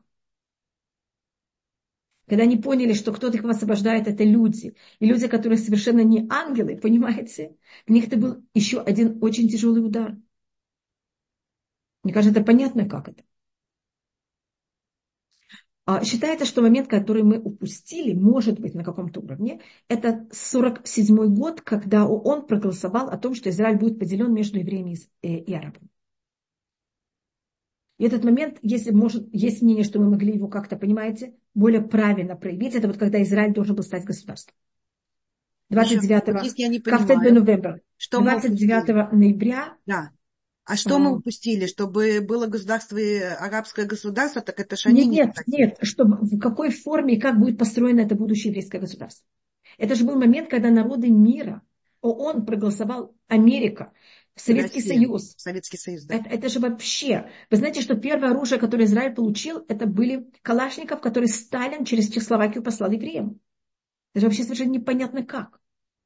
Когда они поняли, что кто-то их освобождает, это люди. И люди, которые совершенно не ангелы, понимаете, в них это был еще один очень тяжелый удар. Мне кажется, это понятно, как это. Считается, что момент, который мы упустили, может быть, на каком-то уровне, это сорок седьмой год, когда ООН проголосовал о том, что Израиль будет поделен между евреями и арабами. И этот момент, если может, есть мнение, что мы могли его как-то, понимаете, более правильно проявить, это вот когда Израиль должен был стать государством. двадцать девятого ноября. Да. А что а, мы упустили? Чтобы было государство, арабское государство, так это же они Нет, не нет, чтобы в какой форме и как будет построено это будущее еврейское государство. Это же был момент, когда народы мира, ООН проголосовал, Америка, Советский Россия, Союз. Советский Союз, да. Это, это же вообще... Вы знаете, что первое оружие, которое Израиль получил, это были калашников, которые Сталин через Чехословакию послал евреям. Это же вообще совершенно непонятно как.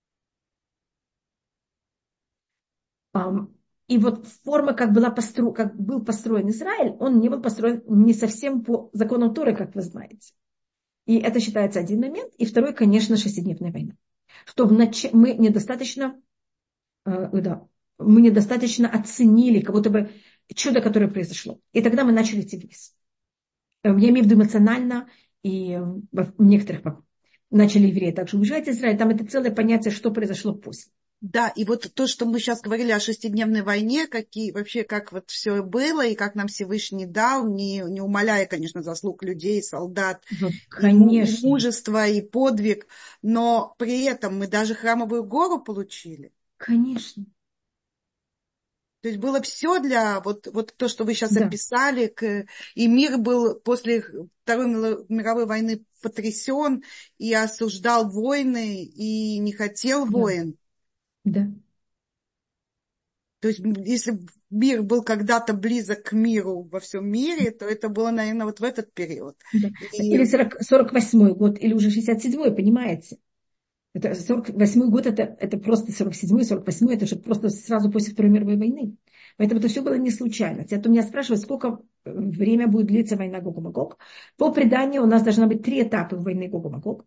Um, И вот форма, как, была постро... как был построен Израиль, он не был построен не совсем по законам Торы, как вы знаете. И это считается один момент. И второй, конечно, шестидневная война. Что в нач... мы недостаточно, э, да, мы недостаточно оценили как будто бы чудо, которое произошло. И тогда мы начали идти вниз. Я имею в виду эмоционально, и в некоторых начали евреи также уезжать из Израиля. Там это целое понятие, что произошло после. Да, и вот то, что мы сейчас говорили о шестидневной войне, какие, вообще как вот все было, и как нам Всевышний дал, не, не умаляя, конечно, заслуг людей, солдат, ну, конечно. И мужество, и подвиг, но при этом мы даже храмовую гору получили. Конечно. То есть было все для, вот, вот то, что вы сейчас да. описали, к, и мир был после Второй мировой войны потрясен, и осуждал войны, и не хотел да. войн. Да. То есть, если мир был когда-то близок к миру во всем мире, то это было, наверное, вот в этот период. Да. И... Или сорок восьмой год, или уже шестьдесят седьмой, понимаете? Это сорок восьмой год, это, это просто сорок седьмой, сорок восьмой, это же просто сразу после Второй мировой войны. Поэтому это все было не случайно. Те, кто меня спрашивает, сколько время будет длиться война Гог и Магог. По преданию у нас должно быть три этапа войны Гог и Магог.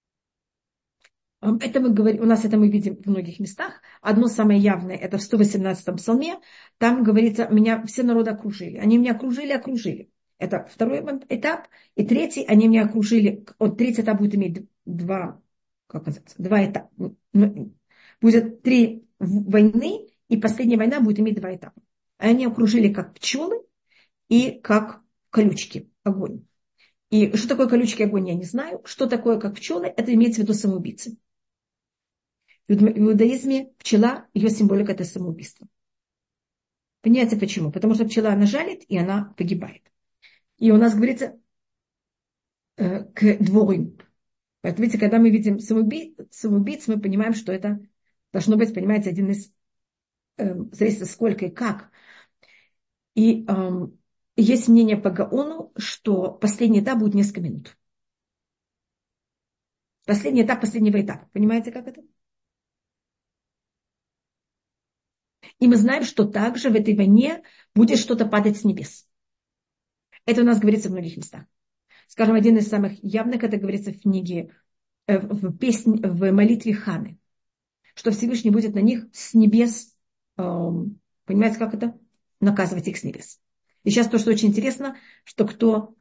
Это мы говорим, у нас это мы видим в многих местах. Одно самое явное, это в сто восемнадцатом псалме. Там говорится, меня все народы окружили. Они меня окружили, окружили. Это второй этап. И третий, они меня окружили. Вот третий этап будет иметь два, как называется, два этапа. Будет три войны, и последняя война будет иметь два этапа. Они окружили как пчелы и как колючки, огонь. И что такое колючки, огонь, я не знаю. Что такое как пчелы, это имеется в виду самоубийцы. В иудаизме пчела, ее символика – это самоубийство. Понимаете почему? Потому что пчела, она жалит, и она погибает. И у нас говорится э, к дворим. Поэтому, видите, когда мы видим самоубийц, самоубийц, мы понимаем, что это должно быть, понимаете, один из, э, зависит сколько и как. И э, есть мнение по Гаону, что последний этап будет несколько минут. Последний этап последнего этапа. Понимаете, как это? И мы знаем, что также в этой войне будет что-то падать с небес. Это у нас говорится в многих местах. Скажем, один из самых явных, это говорится в книге, в песне, в молитве Ханы, что Всевышний будет на них с небес, понимаете, как это? Наказывать их с небес. И сейчас то, что очень интересно, что кто...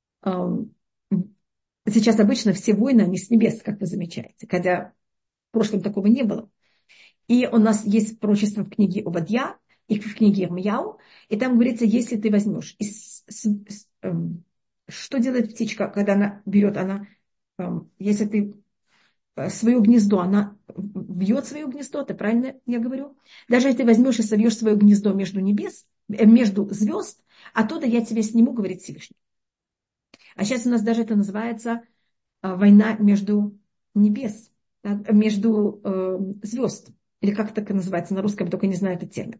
Сейчас обычно все войны, они с небес, как вы замечаете, хотя в прошлом такого не было. И у нас есть пророчество в книге Обадья и в книге Ирмияу. И там говорится, если ты возьмешь, и с, с, с, эм, что делает птичка, когда она берет, она, эм, если ты э, свое гнездо, она бьет свое гнездо, это правильно я говорю? Даже если ты возьмешь и совьешь свое гнездо между небес, э, между звезд, оттуда я тебе сниму, говорит Всевышний. А сейчас у нас даже это называется э, война между небес, э, между э, звезд. Или как это называется на русском, только не знаю этот термин.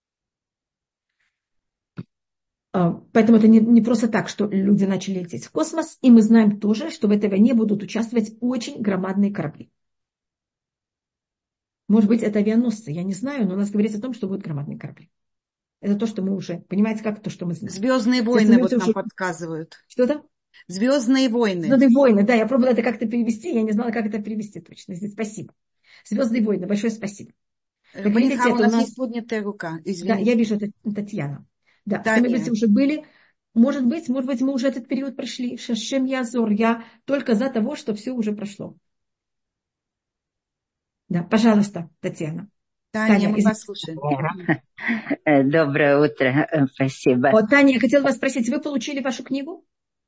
Поэтому это не, не просто так, что люди начали лететь в космос. И мы знаем тоже, что в этой войне будут участвовать очень громадные корабли. Может быть, это авианосцы, я не знаю, но у нас говорится о том, что будут громадные корабли. Это то, что мы уже, понимаете, как то, что мы знаем. Звездные войны вот нам уже... подсказывают. Что-то? Звездные войны. Звездные войны, да, я пробовала это как-то перевести, я не знала, как это перевести точно. Спасибо. Звездные войны, большое спасибо. Как видите, у нас, у нас есть поднятая рука. Извините. Да, я вижу, это Татьяна. Да, да, мы быть, уже были. Может быть, может быть, мы уже этот период прошли. Шашем Язор. Я только за того, что все уже прошло. Да, пожалуйста, Татьяна. Таня, Таня мы из... вас слушаем. Доброе утро, спасибо. О, Таня, я хотела вас спросить, вы получили вашу книгу?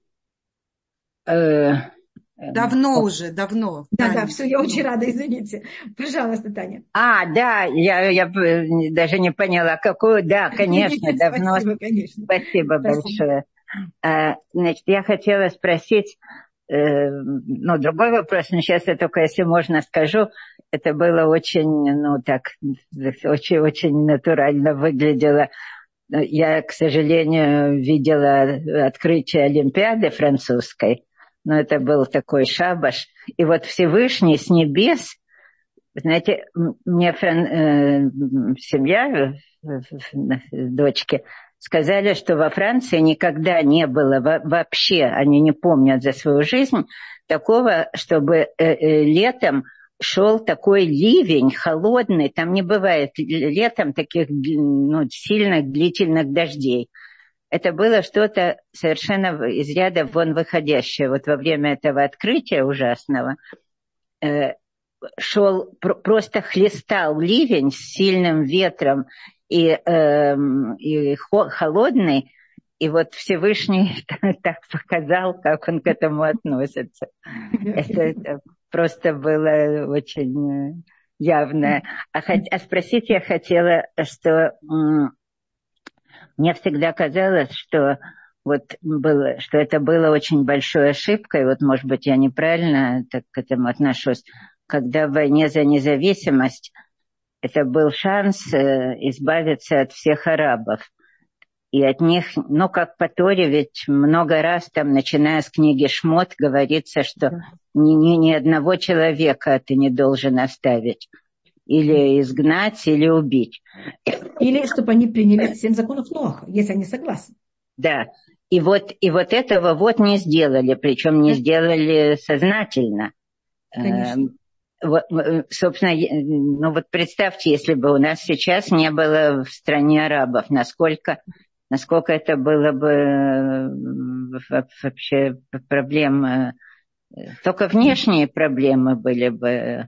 Давно уже, давно. Да, Таня, да, все, я очень рада, извините. Пожалуйста, Таня. А, да, я, я даже не поняла, какую, да, конечно, давно. Спасибо, конечно. Спасибо большое. Значит, я хотела спросить, ну, другой вопрос, но сейчас я только, если можно, скажу, это было очень, ну, так, очень-очень натурально выглядело. Я, к сожалению, видела открытие Олимпиады французской, но это был такой шабаш. И вот Всевышний с небес, знаете, мне фран... э, семья, дочки, сказали, что во Франции никогда не было вообще, они не помнят за свою жизнь, такого, чтобы э, э, летом шел такой ливень холодный, там не бывает летом таких, ну, сильных длительных дождей. Это было что-то совершенно из ряда вон выходящее. Вот во время этого открытия ужасного э, шел, про, просто хлестал ливень с сильным ветром и, э, и хо, холодный. И вот Всевышний так показал, как он к этому относится. Это, это просто было очень явно. А, а спросить я хотела, что... Мне всегда казалось, что, вот было, что это было очень большой ошибкой, вот, может быть, я неправильно так к этому отношусь, когда в войне за независимость это был шанс э, избавиться от всех арабов. И от них, ну, как по Торе, ведь много раз там, начиная с книги Шмот, говорится, что ни, ни, ни одного человека ты не должен оставить. или изгнать, или убить. Или чтобы они приняли семь законов Ноаха, если они согласны. Да. И вот, и вот этого вот не сделали, причем не сделали сознательно. Конечно. Вот, собственно, ну вот представьте, если бы у нас сейчас не было в стране арабов, насколько, насколько это было бы вообще проблема. Только внешние проблемы были бы.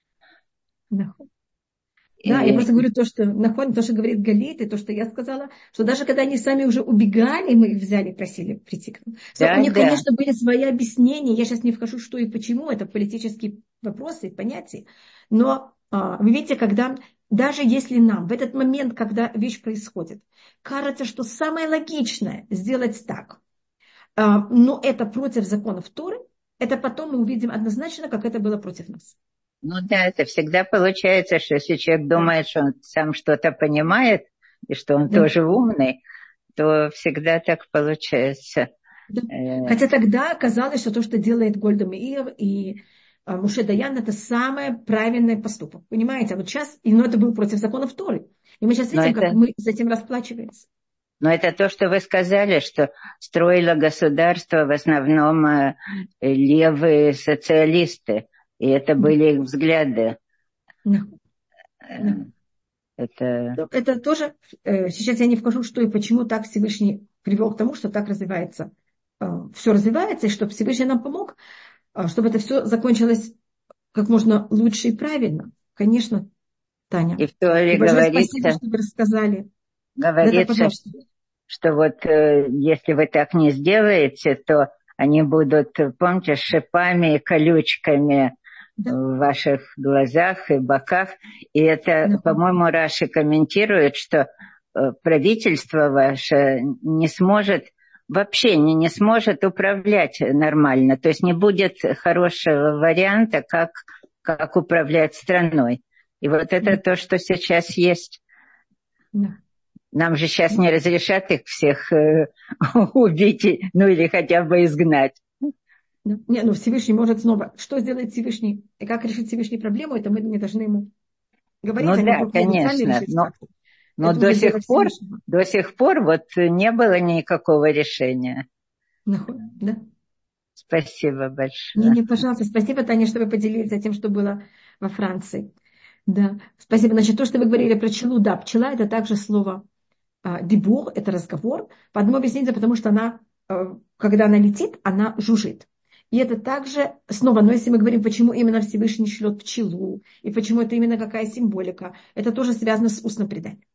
Да. Да, И... я просто говорю то, что находим, то, что говорит Галит, и то, что я сказала, что даже когда они сами уже убегали, мы их взяли, просили прийти к нам. Да, у них, да. Конечно, были свои объяснения, я сейчас не вхожу, что и почему, это политические вопросы и понятия, но а, вы видите, когда, даже если нам в этот момент, когда вещь происходит, кажется, что самое логичное сделать так, а, но это против законов Торы, это потом мы увидим однозначно, как это было против нас. Ну да, это всегда получается, что если человек думает, что он сам что-то понимает, и что он да. тоже умный, то всегда так получается. Да. Хотя тогда оказалось, что то, что делает Гольда Меир и а, Моше Даян, это самый правильный поступок. Понимаете? А вот сейчас, и, ну, это был против законов Торы. И мы сейчас видим, это... как мы с этим расплачиваемся. Но это то, что вы сказали, что строило государство в основном э, левые социалисты. И это были их взгляды. Да. Да. Это... это тоже, сейчас я не вхожу, что и почему так Всевышний привел к тому, что так развивается. Все развивается, и чтобы Всевышний нам помог, чтобы это все закончилось как можно лучше и правильно. Конечно, Таня. И в Торе говорится, спасибо, что вы рассказали. Говорится, да, что, что вот если вы так не сделаете, то они будут, помните, шипами и колючками да. в ваших глазах и боках. И это, да. по-моему, Раши комментирует, что правительство ваше не сможет, вообще не, не сможет управлять нормально. То есть не будет хорошего варианта, как, как управлять страной. И вот это да. то, что сейчас есть. Да. Нам же сейчас не разрешат их всех э, убить, ну или хотя бы изгнать. Не, ну Всевышний может снова. Что сделает Всевышний? И как решить Всевышний проблему, это мы не должны ему говорить. Ну да, конечно. Но, но до сих пор, до сих пор вот не было никакого решения. Да. Спасибо большое. Не, не, пожалуйста, спасибо, Таня, что вы поделились тем, что было во Франции. Да, спасибо. Значит, то, что вы говорили про пчелу, да, пчела это также слово дибур, это разговор. По одному объяснению, потому что она, когда она летит, она жужжит. И это также, снова, но если мы говорим, почему именно Всевышний шлет пчелу, и почему это именно какая символика, это тоже связано с устным преданием.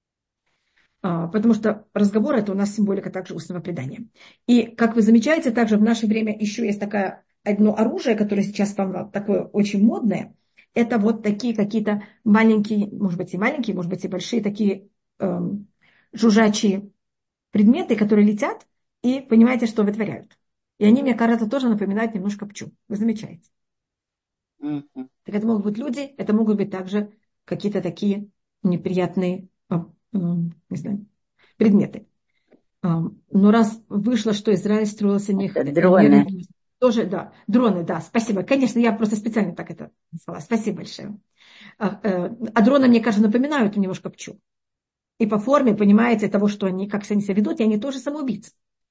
Потому что разговор – это у нас символика также устного предания. И, как вы замечаете, также в наше время еще есть такое одно оружие, которое сейчас стало такое очень модное. Это вот такие какие-то маленькие, может быть и маленькие, может быть и большие такие эм, жужжачие предметы, которые летят и понимаете, что вытворяют. И они, мне кажется, тоже напоминают немножко пчу. Вы замечаете? Mm-hmm. Так это могут быть люди, это могут быть также какие-то такие неприятные э, э, не знаю, предметы. Э, но раз вышло, что Израиль строился не... Дроны. Не, тоже, да, дроны, да, спасибо. Конечно, я просто специально так это назвала. Спасибо большое. А, а дроны, мне кажется, напоминают немножко пчу. И по форме, понимаете, того, что они, как они себя ведут, и они тоже самоубийцы.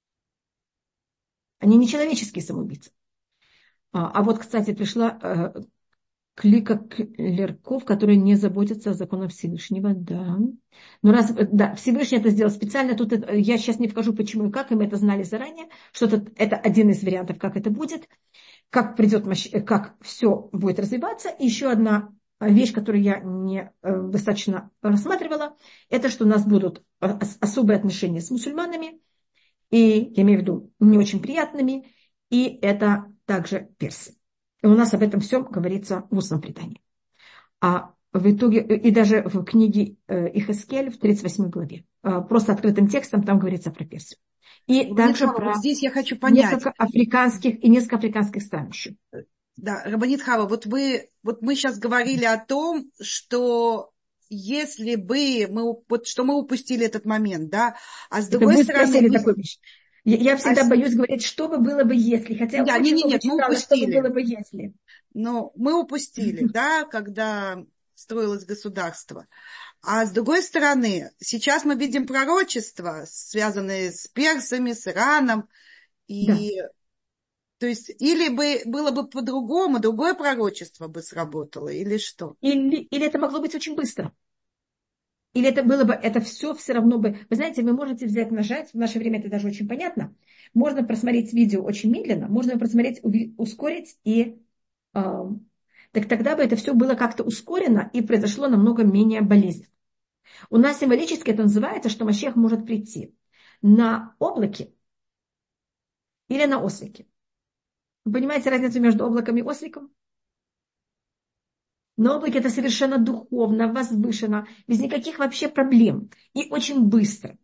Они не человеческие самоубийцы. А, а вот, кстати, пришла э, клика клерков, которые не заботятся о законах Всевышнего, да. Но раз, да, Всевышний это сделал специально, тут это, я сейчас не вхожу, почему и как, и мы это знали заранее, что это, это один из вариантов, как это будет, как придет, как все будет развиваться. И еще одна вещь, которую я не э, достаточно рассматривала, это что у нас будут особые отношения с мусульманами, и я имею в виду не очень приятными, и это также персы. И у нас об этом все говорится в устном предании. А в итоге, и даже в книге Ихескель в тридцать восьмой главе, просто открытым текстом там говорится про Персию. И Рабанит также Хава, про вот здесь я хочу понять. Несколько африканских и несколько африканских стран еще. Да, Рабанит Хава, вот вы, вот мы сейчас говорили о том, что если бы мы, вот что мы упустили этот момент, да, а с другой вы стороны... Вы... Такой вещь. Я, я всегда а... боюсь говорить, что бы было бы, если. Хотя я да, очень нет, нет, много нет, читала, что бы было бы, если. Но мы упустили, да, когда строилось государство. А с другой стороны, сейчас мы видим пророчества, связанные с персами, с Ираном. И, да. То есть, или бы, было бы по-другому, другое пророчество бы сработало, или что? Или, или это могло быть очень быстро. Или это было бы, это все все равно бы... Вы знаете, вы можете взять, нажать, в наше время это даже очень понятно. Можно просмотреть видео очень медленно, можно просмотреть, ускорить, и э, так тогда бы это все было как-то ускорено и произошло намного менее болезненно. У нас символически это называется, что Машиах может прийти на облаке или на ослике. Вы понимаете разницу между облаком и осликом? На облаке это совершенно духовно, возвышенно, без никаких вообще проблем и очень быстро.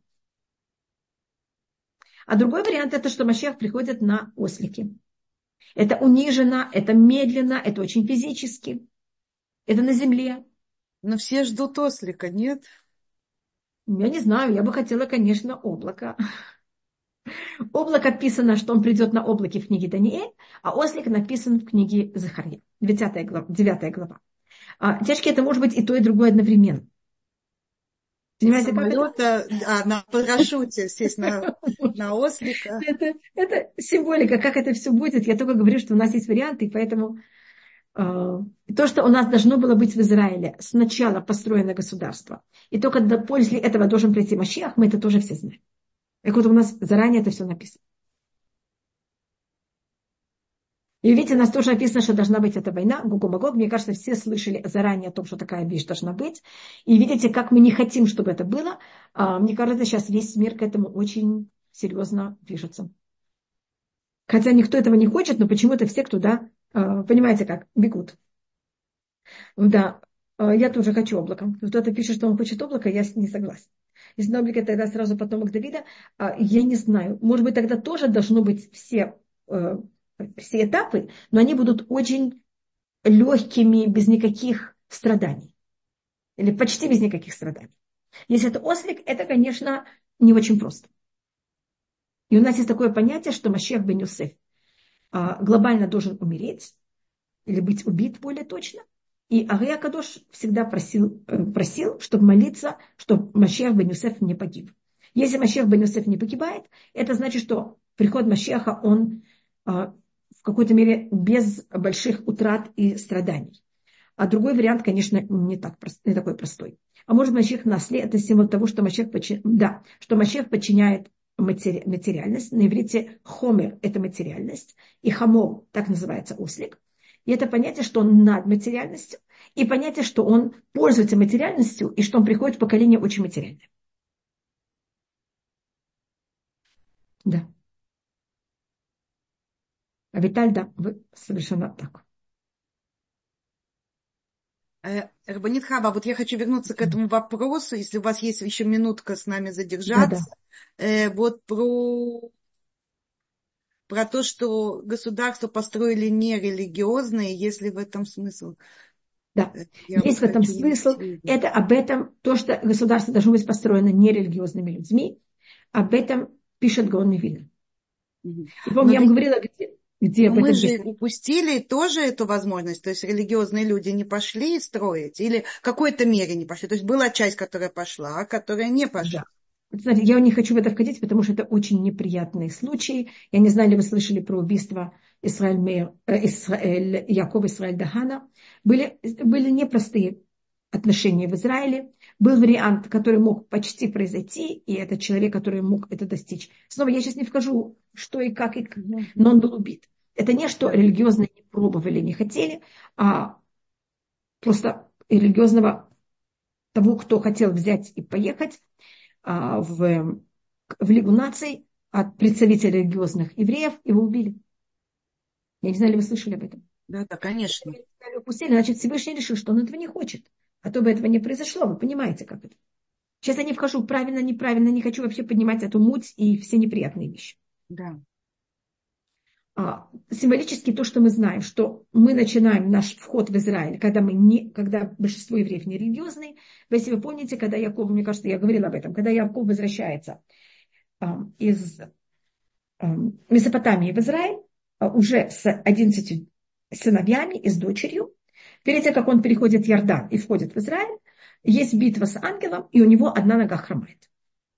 А другой вариант это, что Машиах приходит на ослике. Это униженно, это медленно, это очень физически. Это на земле. Но все ждут ослика, нет? Я не знаю, я бы хотела, конечно, облако. Облако описано, что он придет на облаке в книге Даниэль, а ослик написан в книге Захарья, девятая глава. девятая глава. А, девочки, это может быть и то, и другое одновременно. Понимаете, самолета, как это? А, на парашюте сесть на, на ослика. Это, это символика, как это все будет. Я только говорю, что у нас есть варианты, и поэтому э, то, что у нас должно было быть в Израиле, сначала построено государство, и только до, после этого должен прийти Машиах, мы это тоже все знаем. Так вот у нас заранее это все написано. И видите, у нас тоже написано, что должна быть эта война, Гог-Магог. Мне кажется, все слышали заранее о том, что такая вещь должна быть. И видите, как мы не хотим, чтобы это было. А, мне кажется, сейчас весь мир к этому очень серьезно движется. Хотя никто этого не хочет, но почему-то все туда, а, понимаете как, бегут. Да, я тоже хочу облако. Кто-то пишет, что он хочет облако, я не согласна. Если на облаке, тогда сразу потомок Давида. А, я не знаю. Может быть, тогда тоже должно быть все... все этапы, но они будут очень легкими, без никаких страданий. Или почти без никаких страданий. Если это ослик, это, конечно, не очень просто. И у нас есть такое понятие, что Машиах бен Йосеф глобально должен умереть, или быть убит более точно. И Ария Кадош всегда просил, просил, чтобы молиться, чтобы Машиах бен Йосеф не погиб. Если Машиах бен Йосеф не погибает, это значит, что приход Машиаха, он в какой-то мере без больших утрат и страданий. А другой вариант, конечно, не, так, не такой простой. А может, Машиах насле, это символ того, что Машиах, подчиняет, да, что Машиах подчиняет матери, материальность. На иврите хомер – это материальность, и хамор – так называется ослик. И это понятие, что он над материальностью, и понятие, что он пользуется материальностью, и что он приходит в поколение очень материальное. Да. А Виталь, да, вы совершенно так. Рабанит Хава, вот я хочу вернуться к этому вопросу, если у вас есть еще минутка с нами задержаться. Да, да. Вот про, про то, что государство построили нерелигиозные, есть ли в этом смысл? Да, я есть вот в этом смысл. Это об этом, то, что государство должно быть построено нерелигиозными людьми, об этом пишет Гаон Мивильна. Угу. И помню, я вам говорила, где... Где мы же есть? Упустили тоже эту возможность, то есть религиозные люди не пошли строить, или в какой-то мере не пошли, то есть была часть, которая пошла, а которая не пошла. Да. Смотрите, я не хочу в это входить, потому что это очень неприятный случай. Я не знаю, ли вы слышали про убийство Исраэль, Мейр, э, Исраэль, Якова Исраэль Дахана. Были, были непростые отношения в Израиле. Был вариант, который мог почти произойти, и это человек, который мог это достичь. Снова я сейчас не вхожу, что и как, и как, но он был убит. Это не что религиозные не пробовали, не хотели, а просто религиозного того, кто хотел взять и поехать а, в, в Лигу наций от представителей религиозных евреев, его убили. Я не знаю, ли вы слышали об этом? Да, да, конечно. Значит, Всевышний решил, что он этого не хочет. А то бы этого не произошло, вы понимаете, как это. Сейчас я не вхожу правильно, неправильно, не хочу вообще поднимать эту муть и все неприятные вещи. Да. А, символически то, что мы знаем, что мы начинаем наш вход в Израиль, когда, мы не, когда большинство евреев не религиозные. Если вы помните, когда Яков, мне кажется, я говорила об этом, когда Яков возвращается а, из а, Месопотамии в Израиль, а, уже с одиннадцатью сыновьями и с дочерью, Перед тем, как он переходит Иордан и входит в Израиль, есть битва с ангелом, и у него одна нога хромает.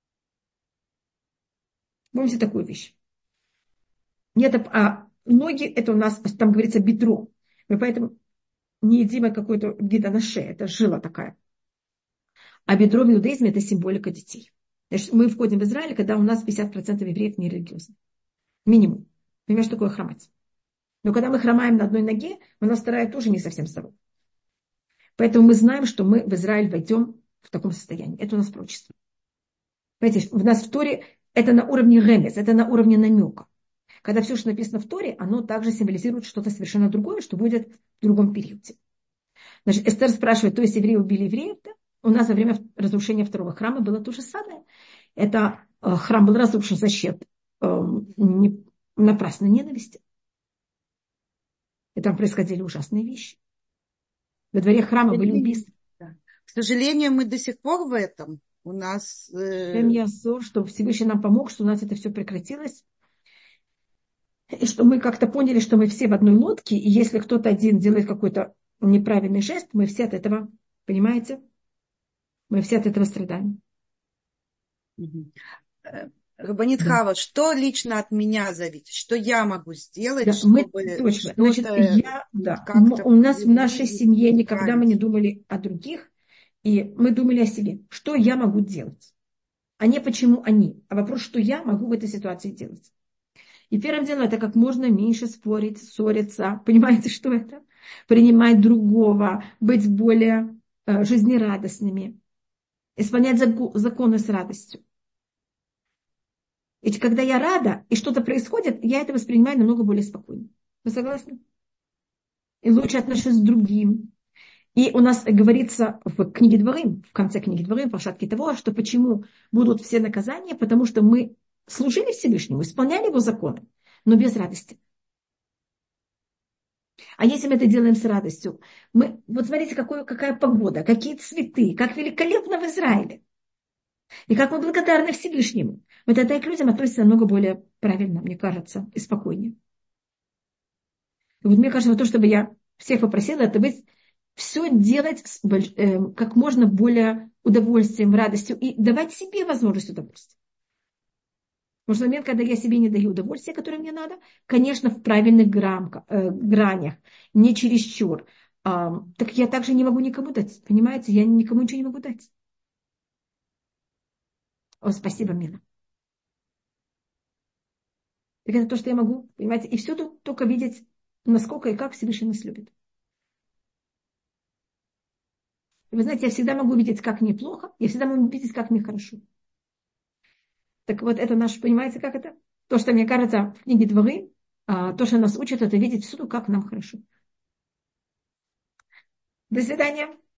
Помните такую вещь? Нет, а ноги, это у нас, там говорится, бедро. Мы поэтому не едим какой-то вида на шее, это жила такая. А бедро в иудаизме – это символика детей. Значит, мы входим в Израиль, когда у нас пятьдесят процентов евреев не религиозны. Минимум. Понимаешь, что такое хромать? Но когда мы хромаем на одной ноге, у нас вторая тоже не совсем здорова. Поэтому мы знаем, что мы в Израиль войдем в таком состоянии. Это у нас пророчество. Понимаете, у нас в Торе это на уровне ремес, это на уровне намека. Когда все, что написано в Торе, оно также символизирует что-то совершенно другое, что будет в другом периоде. Значит, Эстер спрашивает, то есть евреи убили евреев? Да? У нас во время разрушения второго храма было то же самое. Это э, храм был разрушен за счет э, не, напрасной ненависти. И там происходили ужасные вещи. Во дворе храма были убийства. Да. К сожалению, мы до сих пор в этом. У нас... Э... Я зор, что Всевышний нам помог, что у нас это все прекратилось. И что мы как-то поняли, что мы все в одной лодке, и если кто-то один делает какой-то неправильный жест, мы все от этого, понимаете, мы все от этого страдаем. Рабанит Хава, что лично от меня зависит? Что я могу сделать, да, чтобы... Мы, точно. Значит, я, да, у нас в нашей семье никогда мы не думали о других, и мы думали о себе. Что я могу делать? А не почему они, а вопрос, что я могу в этой ситуации делать. И первым делом это как можно меньше спорить, ссориться. Понимаете, что это? Принимать другого, быть более э, жизнерадостными, исполнять законы с радостью. Ведь когда я рада, и что-то происходит, я это воспринимаю намного более спокойно. Вы согласны? И лучше отношусь к другим. И у нас говорится в книге Дворим, в конце книги Дворим, в Паршат Ки-Таво, что почему будут все наказания, потому что мы служили Всевышнему, исполняли его законы, но без радости. А если мы это делаем с радостью, мы, вот смотрите, какой, какая погода, какие цветы, как великолепно в Израиле. И как мы благодарны Всевышнему. Мы тогда и к людям относимся намного более правильно, мне кажется, и спокойнее. И вот мне кажется, вот то, чтобы я всех попросила, это быть, все делать с, э, как можно более удовольствием, радостью и давать себе возможность удовольствия. Потому что в момент, когда я себе не даю удовольствия, которое мне надо, конечно, в правильных грамках, э, гранях, не чересчур, э, так я также не могу никому дать. Понимаете, я никому ничего не могу дать. О, спасибо, Мила. Так это то, что я могу, понимаете, и все тут только видеть, насколько и как Всевышний нас любит. И вы знаете, я всегда могу видеть, как мне плохо, я всегда могу видеть, как мне хорошо. Так вот, это наш, понимаете, как это? То, что мне кажется в книге Дворы, то, что нас учат, это видеть всюду, как нам хорошо. До свидания.